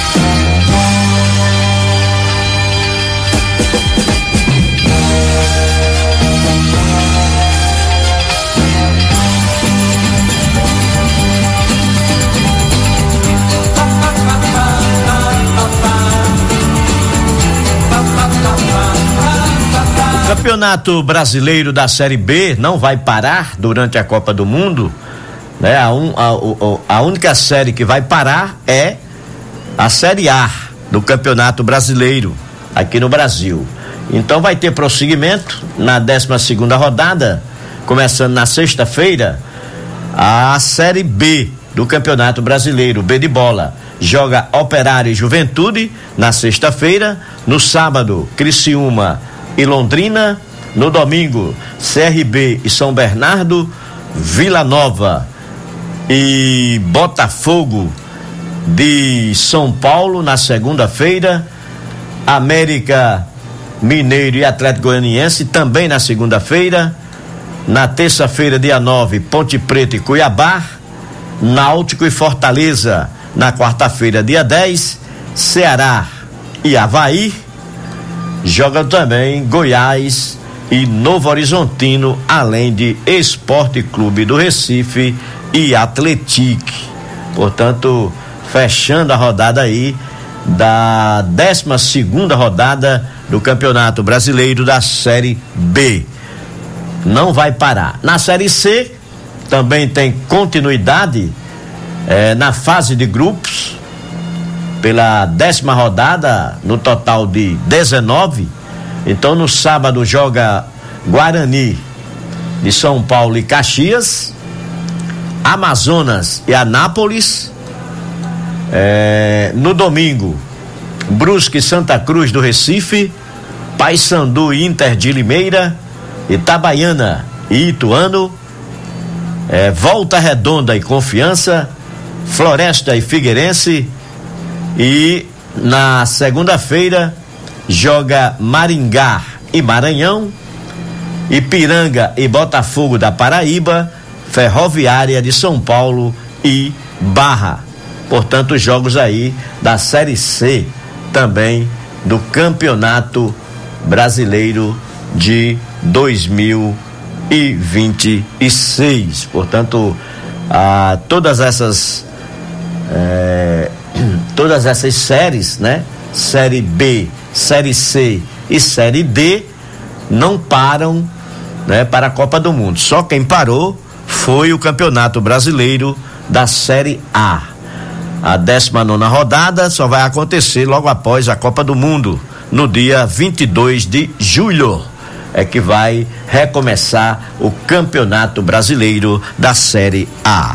O Campeonato Brasileiro da Série B não vai parar durante a Copa do Mundo, né? A, un, a, a única série que vai parar é a Série A do Campeonato Brasileiro aqui no Brasil. Então vai ter prosseguimento na décima segunda rodada, começando na sexta-feira, a Série B do Campeonato Brasileiro, B de bola. Joga Operário e Juventude na sexta-feira, no sábado, Criciúma e Londrina, no domingo, C R B e São Bernardo, Vila Nova e Botafogo de São Paulo na segunda-feira, América Mineiro e Atlético Goianiense também na segunda-feira, na terça-feira, dia nove, Ponte Preta e Cuiabá, Náutico e Fortaleza na quarta-feira, dia dez, Ceará e Avaí. Jogam também Goiás e Novo Horizontino, além de Esporte Clube do Recife e Atletique. Portanto, fechando a rodada aí da décima segunda rodada do Campeonato Brasileiro da Série B. Não vai parar. Na Série C também tem continuidade eh, na fase de grupos, pela décima rodada, no total de dezenove. Então, no sábado joga Guarani de São Paulo e Caxias, Amazonas e Anápolis, É, no domingo, Brusque e Santa Cruz do Recife, Paysandu e Inter de Limeira, Itabaiana e Ituano, é, Volta Redonda e Confiança, Floresta e Figueirense, e na segunda-feira joga Maringá e Maranhão, Ipiranga e Botafogo da Paraíba, Ferroviária de São Paulo e Barra. Portanto, os jogos aí da Série C também do Campeonato Brasileiro de dois mil e vinte e seis. Portanto, ah, todas essas eh, todas essas séries, né? Série B, Série C e Série D não param, né, para a Copa do Mundo. Só quem parou foi o Campeonato Brasileiro da Série A. A décima nona rodada só vai acontecer logo após a Copa do Mundo, no dia vinte e dois de julho. É que vai recomeçar o Campeonato Brasileiro da Série A.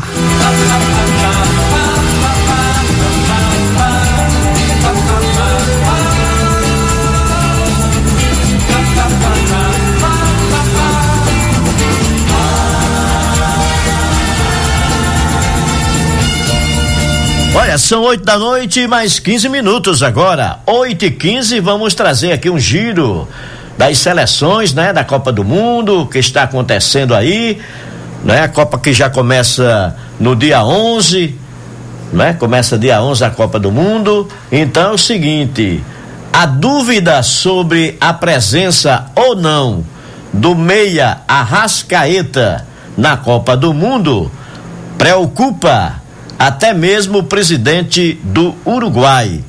Olha, são oito da noite, mais quinze minutos agora. Oito e quinze, vamos trazer aqui um giro das seleções, né? Da Copa do Mundo, que está acontecendo aí, né? A Copa que já começa no dia onze, né? Começa dia onze a Copa do Mundo. Então é o seguinte, a dúvida sobre a presença ou não do meia Arrascaeta na Copa do Mundo preocupa até mesmo o presidente do Uruguai.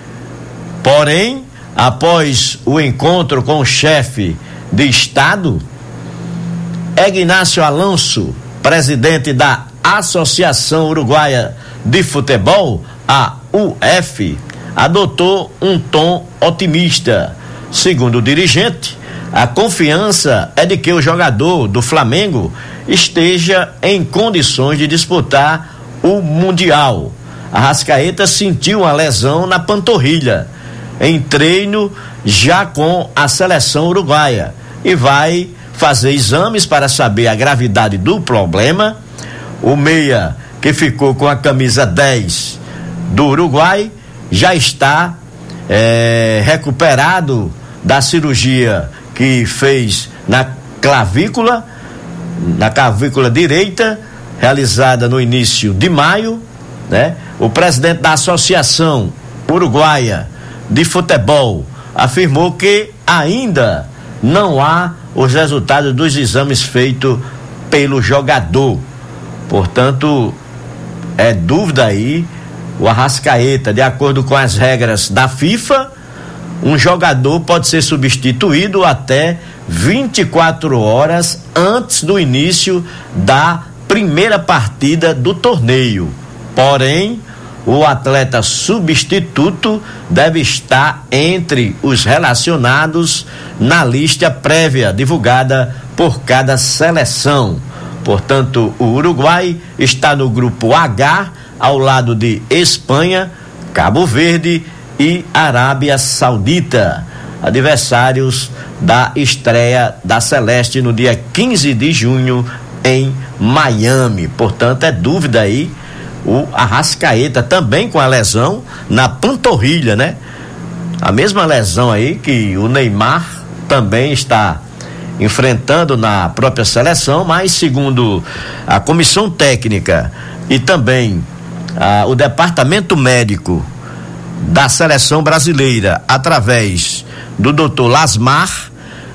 Porém, após o encontro com o chefe de Estado, Ignacio Alonso, presidente da Associação Uruguaia de Futebol, a U F, adotou um tom otimista. Segundo o dirigente, a confiança é de que o jogador do Flamengo esteja em condições de disputar o Mundial. Arrascaeta sentiu uma lesão na panturrilha em treino já com a seleção uruguaia e vai fazer exames para saber a gravidade do problema. O meia, que ficou com a camisa dez do Uruguai, já está é, recuperado da cirurgia que fez na clavícula, na clavícula direita, realizada no início de maio, né? O presidente da Associação Uruguaia de Futebol afirmou que ainda não há os resultados dos exames feitos pelo jogador. Portanto, é dúvida aí, o Arrascaeta, de acordo com as regras da FIFA, um jogador pode ser substituído até vinte e quatro horas antes do início da primeira partida do torneio. Porém, o atleta substituto deve estar entre os relacionados na lista prévia divulgada por cada seleção. Portanto, o Uruguai está no grupo H, ao lado de Espanha, Cabo Verde e Arábia Saudita, adversários da estreia da Celeste no dia quinze de junho em Miami. Portanto, é dúvida aí o Arrascaeta, também com a lesão na panturrilha, né? A mesma lesão aí que o Neymar também está enfrentando na própria seleção, mas segundo a comissão técnica e também ah, o departamento médico da seleção brasileira, através do doutor Lasmar,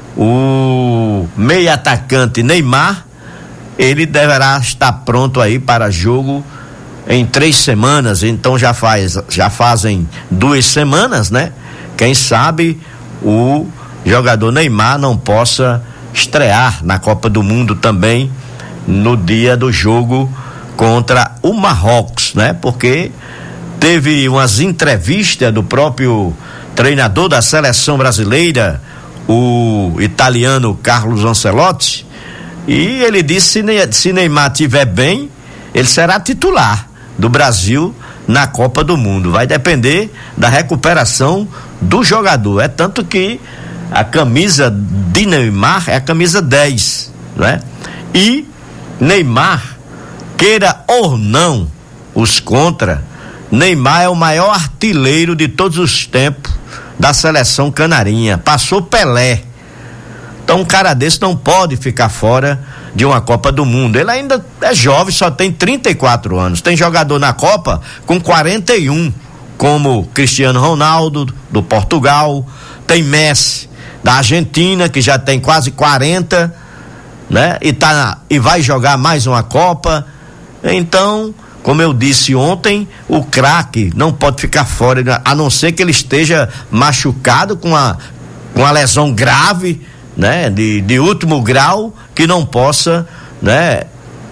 o meia atacante Neymar, ele deverá estar pronto aí para jogo em três semanas. Então já faz, já fazem duas semanas, né? Quem sabe o jogador Neymar não possa estrear na Copa do Mundo também no dia do jogo contra o Marrocos, né? Porque teve umas entrevistas do próprio treinador da seleção brasileira, o italiano Carlos Ancelotti, e ele disse que se Neymar estiver bem, ele será titular do Brasil na Copa do Mundo. Vai depender da recuperação do jogador. É tanto que a camisa de Neymar é a camisa dez, né? E Neymar, queira ou não os contra, Neymar é o maior artilheiro de todos os tempos da seleção canarinha. Passou Pelé. Então um cara desse não pode ficar fora de uma Copa do Mundo. Ele ainda é jovem, só tem trinta e quatro anos. Tem jogador na Copa com quarenta e um, como Cristiano Ronaldo do Portugal, tem Messi da Argentina, que já tem quase quarenta, né? E tá e vai jogar mais uma Copa. Então, como eu disse ontem, o craque não pode ficar fora, a não ser que ele esteja machucado com a com a lesão grave, né? De, de último grau, que não possa, né?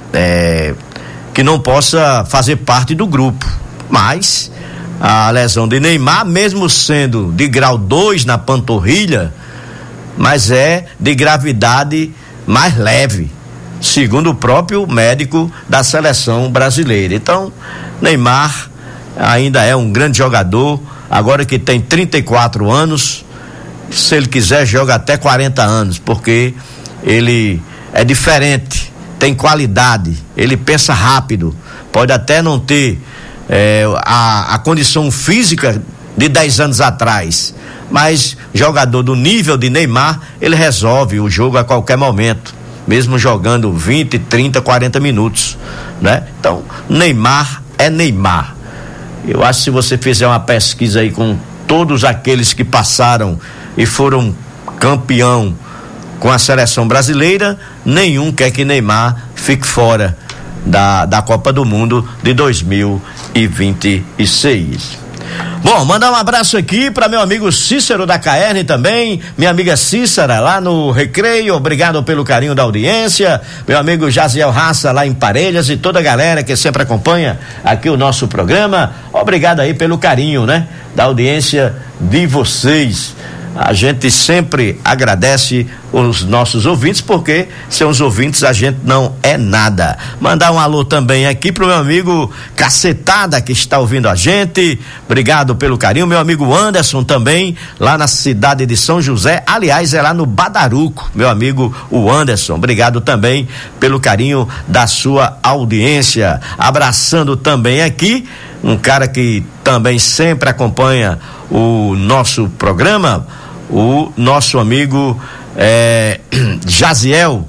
É, que não possa fazer parte do grupo. Mas a lesão de Neymar, mesmo sendo de grau dois na panturrilha, mas é de gravidade mais leve, segundo o próprio médico da seleção brasileira. Então, Neymar ainda é um grande jogador, agora que tem trinta e quatro anos, se ele quiser joga até quarenta anos, porque ele é diferente, tem qualidade, ele pensa rápido, pode até não ter é, a, a condição física de dez anos atrás, mas jogador do nível de Neymar, ele resolve o jogo a qualquer momento, mesmo jogando vinte, trinta, quarenta minutos, né? Então, Neymar é Neymar. Eu acho que se você fizer uma pesquisa aí com todos aqueles que passaram e foram campeão com a seleção brasileira, nenhum quer que Neymar fique fora da, da Copa do Mundo de dois mil e vinte e seis. Bom, mandar um abraço aqui para meu amigo Cícero da Caerne também, minha amiga Cícera lá no Recreio, obrigado pelo carinho da audiência, meu amigo Jaziel Raça lá em Parelhas e toda a galera que sempre acompanha aqui o nosso programa, obrigado aí pelo carinho, né? Da audiência de vocês. A gente sempre agradece os nossos ouvintes, porque sem os ouvintes a gente não é nada. Mandar um alô também aqui pro meu amigo Cacetada, que está ouvindo a gente, obrigado pelo carinho, meu amigo Anderson também, lá na cidade de São José, aliás é lá no Badaruco, meu amigo o Anderson, obrigado também pelo carinho da sua audiência. Abraçando também aqui um cara que também sempre acompanha o nosso programa, o nosso amigo é, Jaziel,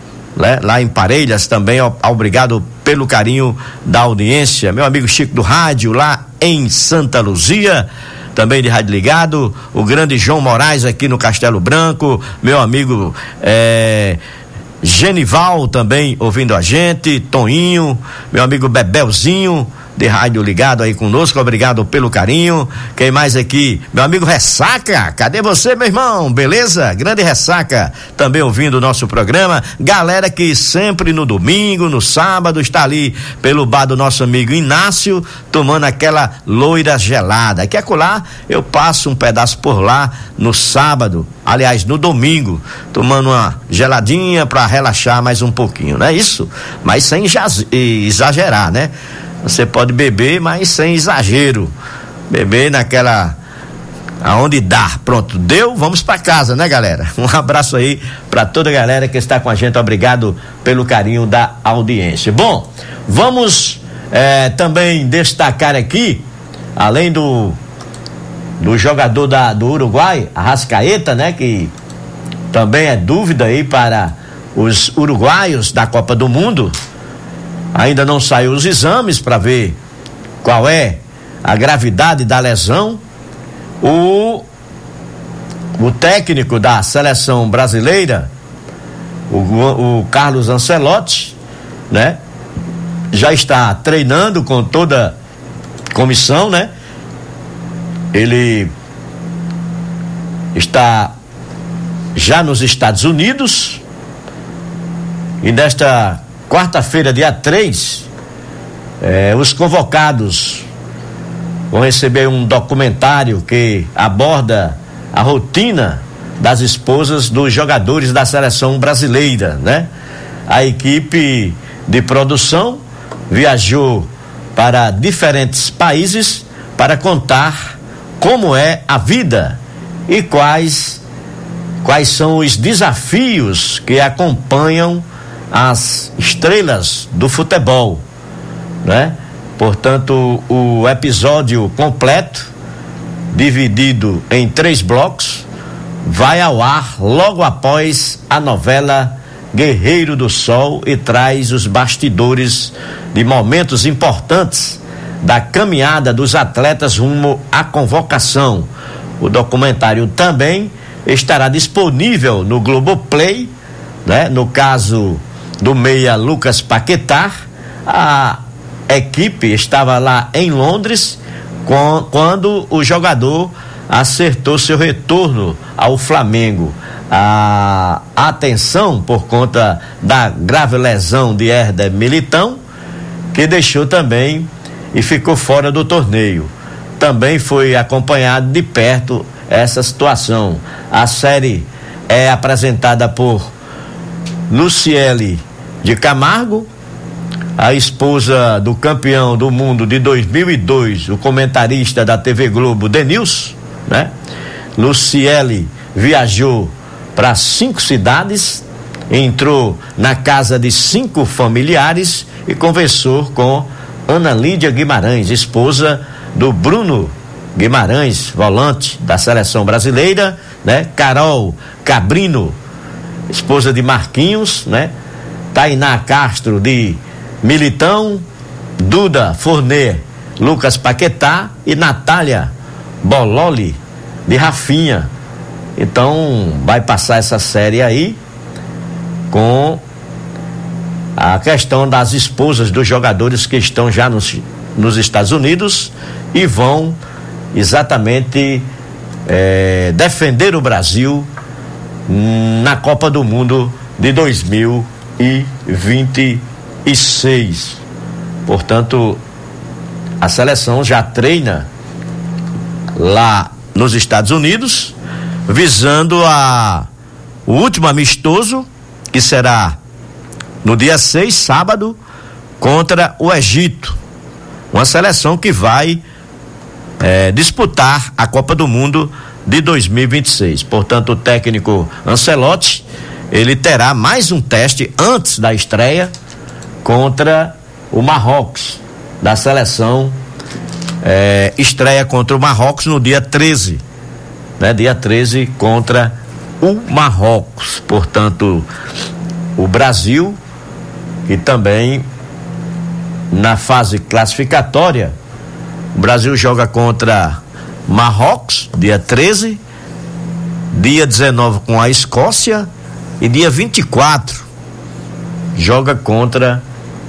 né, lá em Parelhas também, ó, obrigado pelo carinho da audiência, meu amigo Chico do Rádio lá em Santa Luzia, também de Rádio Ligado, o grande João Moraes aqui no Castelo Branco, meu amigo é, Genival também ouvindo a gente, Toninho, meu amigo Bebelzinho de Rádio Ligado aí conosco, obrigado pelo carinho. Quem mais aqui? Meu amigo Ressaca, cadê você, meu irmão? Beleza? Grande Ressaca, também ouvindo o nosso programa. Galera que sempre no domingo, no sábado, está ali pelo bar do nosso amigo Inácio, tomando aquela loira gelada. Aqui acolá, eu passo um pedaço por lá no sábado, aliás, no domingo, tomando uma geladinha para relaxar mais um pouquinho, não é isso? Mas sem exagerar, né? Você pode beber, mas sem exagero. Beber naquela aonde dá. Pronto, deu, vamos para casa, né, galera? Um abraço aí para toda a galera que está com a gente. Obrigado pelo carinho da audiência. Bom, vamos eh, também destacar aqui, além do do jogador da, do Uruguai, Arrascaeta, né, que também é dúvida aí para os uruguaios da Copa do Mundo. Ainda não saiu os exames para ver qual é a gravidade da lesão. O, o técnico da seleção brasileira, o, o Carlos Ancelotti, né, já está treinando com toda a comissão, né? Ele está já nos Estados Unidos e nesta quarta-feira, dia três, eh, os convocados vão receber um documentário que aborda a rotina das esposas dos jogadores da seleção brasileira, né? A equipe de produção viajou para diferentes países para contar como é a vida e quais quais são os desafios que acompanham as estrelas do futebol, né? Portanto, o episódio completo, dividido em três blocos, vai ao ar logo após a novela Guerreiro do Sol e traz os bastidores de momentos importantes da caminhada dos atletas rumo à convocação. O documentário também estará disponível no Globoplay, né? No caso do meia Lucas Paquetá, a equipe estava lá em Londres com, quando o jogador acertou seu retorno ao Flamengo. A atenção por conta da grave lesão de Herder Militão, que deixou também e ficou fora do torneio. Também foi acompanhado de perto essa situação. A série é apresentada por Luciele de Camargo, a esposa do campeão do mundo de dois mil e dois, o comentarista da T V Globo, Denilson, né? Luciele viajou para cinco cidades, entrou na casa de cinco familiares e conversou com Ana Lídia Guimarães, esposa do Bruno Guimarães, volante da seleção brasileira, né? Carol Cabrino, esposa de Marquinhos, né? Tainá Castro de Militão, Duda Fornet, Lucas Paquetá e Natália Bololi de Rafinha. Então vai passar essa série aí com a questão das esposas dos jogadores que estão já nos, nos Estados Unidos e vão exatamente é, defender o Brasil na Copa do Mundo de dois mil e vinte e seis. Portanto, a seleção já treina lá nos Estados Unidos, visando a o último amistoso, que será no dia seis, sábado, contra o Egito. Uma seleção que vai é, disputar a Copa do Mundo de dois mil e vinte e seis. Portanto, o técnico Ancelotti, ele terá mais um teste antes da estreia contra o Marrocos, da seleção. É, estreia contra o Marrocos no dia treze, né? Dia treze contra o Marrocos. Portanto, o Brasil, e também na fase classificatória, o Brasil joga contra Marrocos, dia treze, dia dezenove com a Escócia e dia vinte e quatro joga contra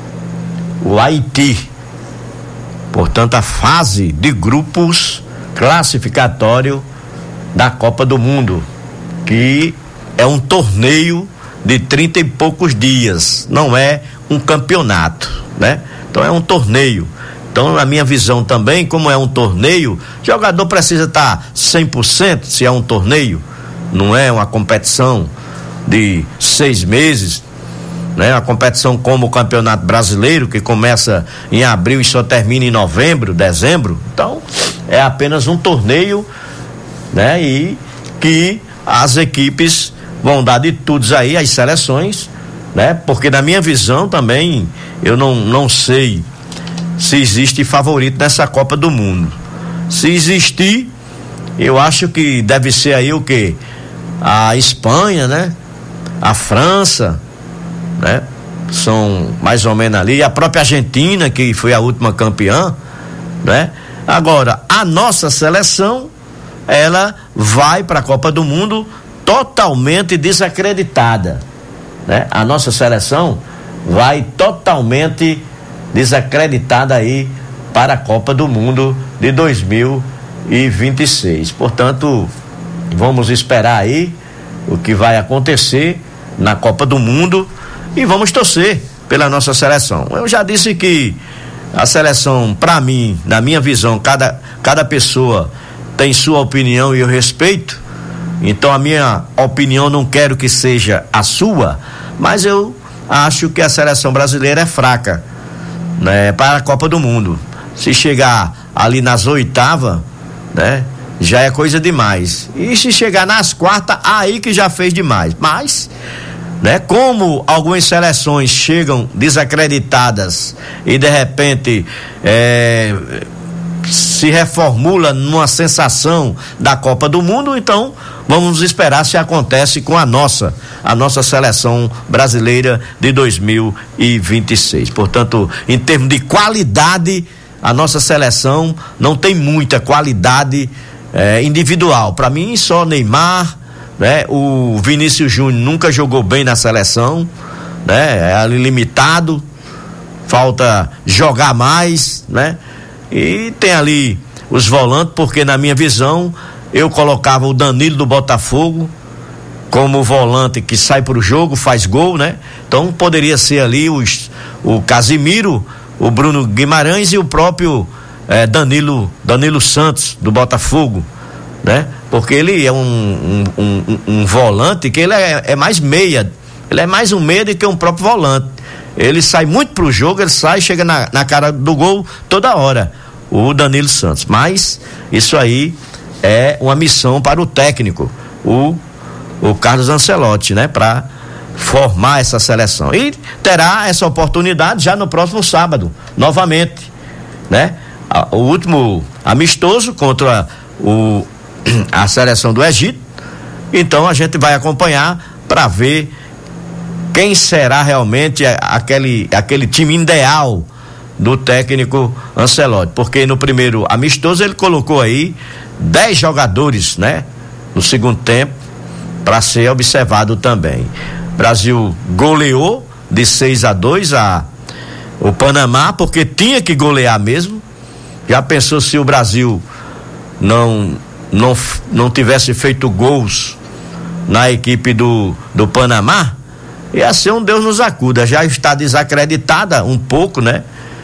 o Haiti. Portanto, a fase de grupos classificatório da Copa do Mundo, que é um torneio de trinta e poucos dias, não é um campeonato, né? Então é um torneio. Então, na minha visão também, como é um torneio, o jogador precisa estar cem por cento se é um torneio, não é uma competição de seis meses, né? Uma competição como o Campeonato Brasileiro, que começa em abril e só termina em novembro, dezembro. Então, é apenas um torneio, né? E que as equipes vão dar de tudo aí, as seleções, né? Porque na minha visão também, eu não, não sei se existe favorito nessa Copa do Mundo. Se existir, eu acho que deve ser aí o quê? A Espanha, né? A França, né? São mais ou menos ali, a própria Argentina, que foi a última campeã, né? Agora, a nossa seleção, ela vai para a Copa do Mundo totalmente desacreditada, né? A nossa seleção vai totalmente desacreditada aí para a Copa do Mundo de dois mil e vinte e seis. Portanto, vamos esperar aí o que vai acontecer na Copa do Mundo e vamos torcer pela nossa seleção. Eu já disse que a seleção, para mim, na minha visão, cada, cada pessoa tem sua opinião e eu respeito. Então, a minha opinião não quero que seja a sua, mas eu acho que a seleção brasileira é fraca. né, para a Copa do Mundo. Se chegar ali nas oitavas, né, já é coisa demais. E se chegar nas quartas, aí que já fez demais. Mas, né, como algumas seleções chegam desacreditadas e de repente é, se reformula numa sensação da Copa do Mundo, então vamos esperar se acontece com a nossa, a nossa seleção brasileira de dois mil e vinte e seis. Portanto, em termos de qualidade, a nossa seleção não tem muita qualidade é, individual. Para mim, só Neymar, né? O Vinícius Júnior nunca jogou bem na seleção, né? É ali limitado, falta jogar mais, né? E tem ali os volantes, porque na minha visão eu colocava o Danilo do Botafogo como volante que sai pro jogo, faz gol, né? Então poderia ser ali os, o Casimiro, o Bruno Guimarães e o próprio eh, Danilo, Danilo Santos do Botafogo, né? Porque ele é um, um, um, um volante que ele é, é mais meia, ele é mais um meia do que um próprio volante. Ele sai muito pro jogo, ele sai, chega na, na cara do gol toda hora, o Danilo Santos. Mas isso aí é uma missão para o técnico, o, o Carlos Ancelotti, né? Para formar essa seleção. E terá essa oportunidade já no próximo sábado, novamente, né? O último amistoso contra o, a seleção do Egito. Então a gente vai acompanhar para ver quem será realmente aquele, aquele time ideal do técnico Ancelotti, porque no primeiro amistoso ele colocou aí dez jogadores, né, no segundo tempo, para ser observado também. Brasil goleou de seis a dois a o Panamá, porque tinha que golear mesmo. Já pensou se o Brasil não não não tivesse feito gols na equipe do do Panamá? Ia ser um Deus nos acuda. Já está desacreditada um pouco, né?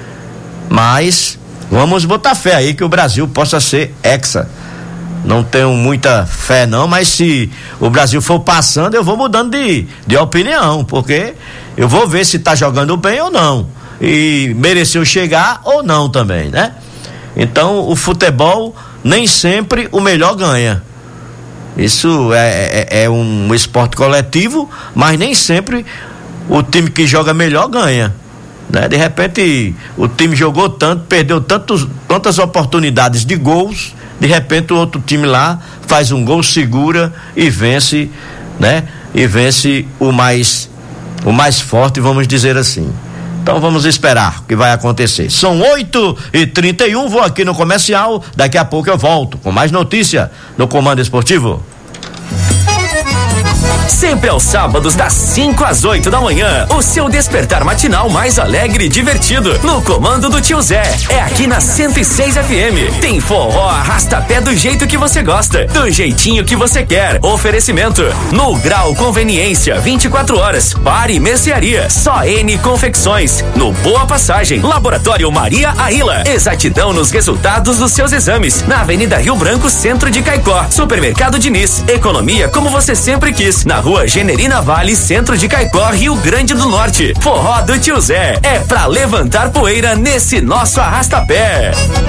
Mas vamos botar fé aí que o Brasil possa ser hexa. Não tenho muita fé não, mas se o Brasil for passando, eu vou mudando de, de opinião, porque eu vou ver se está jogando bem ou não, e mereceu chegar ou não também, né? Então o futebol nem sempre o melhor ganha. Isso é, é, é um esporte coletivo, mas nem sempre o time que joga melhor ganha, né? De repente o time jogou tanto, perdeu tantos, tantas oportunidades de gols, de repente o outro time lá faz um gol, segura e vence, né? E vence o mais o mais forte, vamos dizer assim. Então vamos esperar o que vai acontecer. São oito e trinta e um, vou aqui no comercial, daqui a pouco eu volto com mais notícia no Comando Esportivo. Sempre aos sábados, das cinco às oito da manhã, o seu despertar matinal mais alegre e divertido, no comando do tio Zé. É aqui na cento e seis F M. Tem forró, arrasta-pé do jeito que você gosta, do jeitinho que você quer. Oferecimento: No Grau Conveniência, vinte e quatro horas. Bar e mercearia. Só N Confecções. No Boa Passagem. Laboratório Maria Aila. Exatidão nos resultados dos seus exames. Na Avenida Rio Branco, centro de Caicó. Supermercado Diniz. Economia como você sempre quis. Na Rua Generina Vale, centro de Caicó, Rio Grande do Norte. Forró do tio Zé é pra levantar poeira nesse nosso arrasta-pé.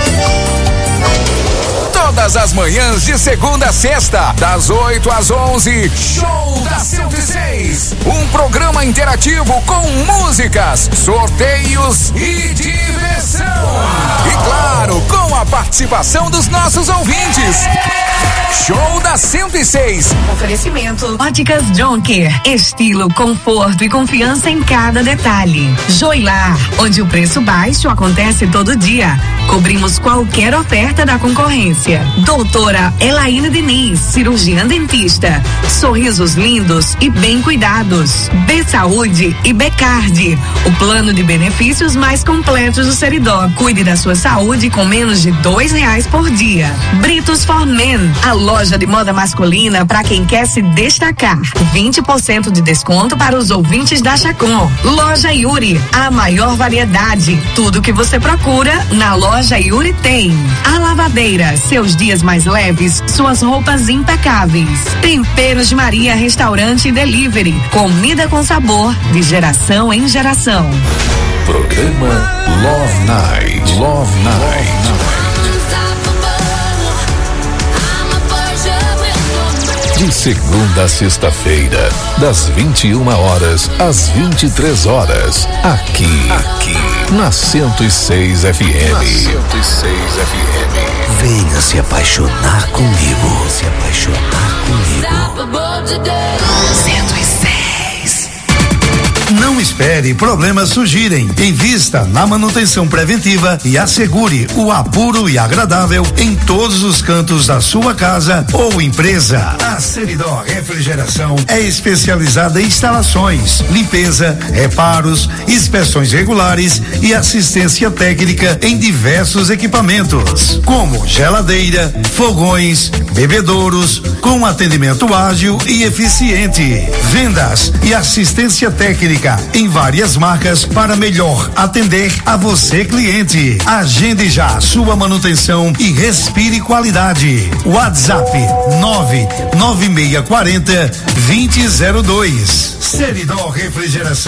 Todas as manhãs de segunda a sexta, das oito às onze, Show da cento e seis. Um programa interativo com músicas, sorteios e diversão. E claro, com a participação dos nossos ouvintes. Show da cento e seis. Oferecimento: Óticas Jonker. Estilo, conforto e confiança em cada detalhe. Joilar, onde o preço baixo acontece todo dia. Cobrimos qualquer oferta da concorrência. Doutora Elaine Diniz, cirurgiã dentista. Sorrisos lindos e bem cuidados. B Saúde e Becard, o plano de benefícios mais completos do Seridó. Cuide da sua saúde com menos de dois reais por dia. Britos for Men, a loja de moda masculina para quem quer se destacar. vinte por cento de desconto para os ouvintes da Chacon. Loja Yuri, a maior variedade. Tudo que você procura na loja Yuri tem. A Lavadeira, seus dias mais leves, suas roupas impecáveis. Temperos Maria Restaurante e Delivery, comida com sabor de geração em geração. Programa Love Night. Love Night. De segunda a sexta-feira, das vinte e uma horas às vinte e três horas, aqui, aqui, na cento e seis F M. Na cento e seis F M. Venha se apaixonar comigo. Se apaixonar comigo. cento e seis. Não espere problemas surgirem. Invista na manutenção preventiva e assegure o apuro e agradável em todos os cantos da sua casa ou empresa. A Seridó Refrigeração é especializada em instalações, limpeza, reparos, inspeções regulares e assistência técnica em diversos equipamentos, como geladeira, fogões, bebedouros, com atendimento ágil e eficiente. Vendas e assistência técnica em várias marcas para melhor atender a você, cliente. Agende já sua manutenção e respire qualidade. WhatsApp nove nove seis quatro zero, dois zero zero dois. Seridó Refrigeração.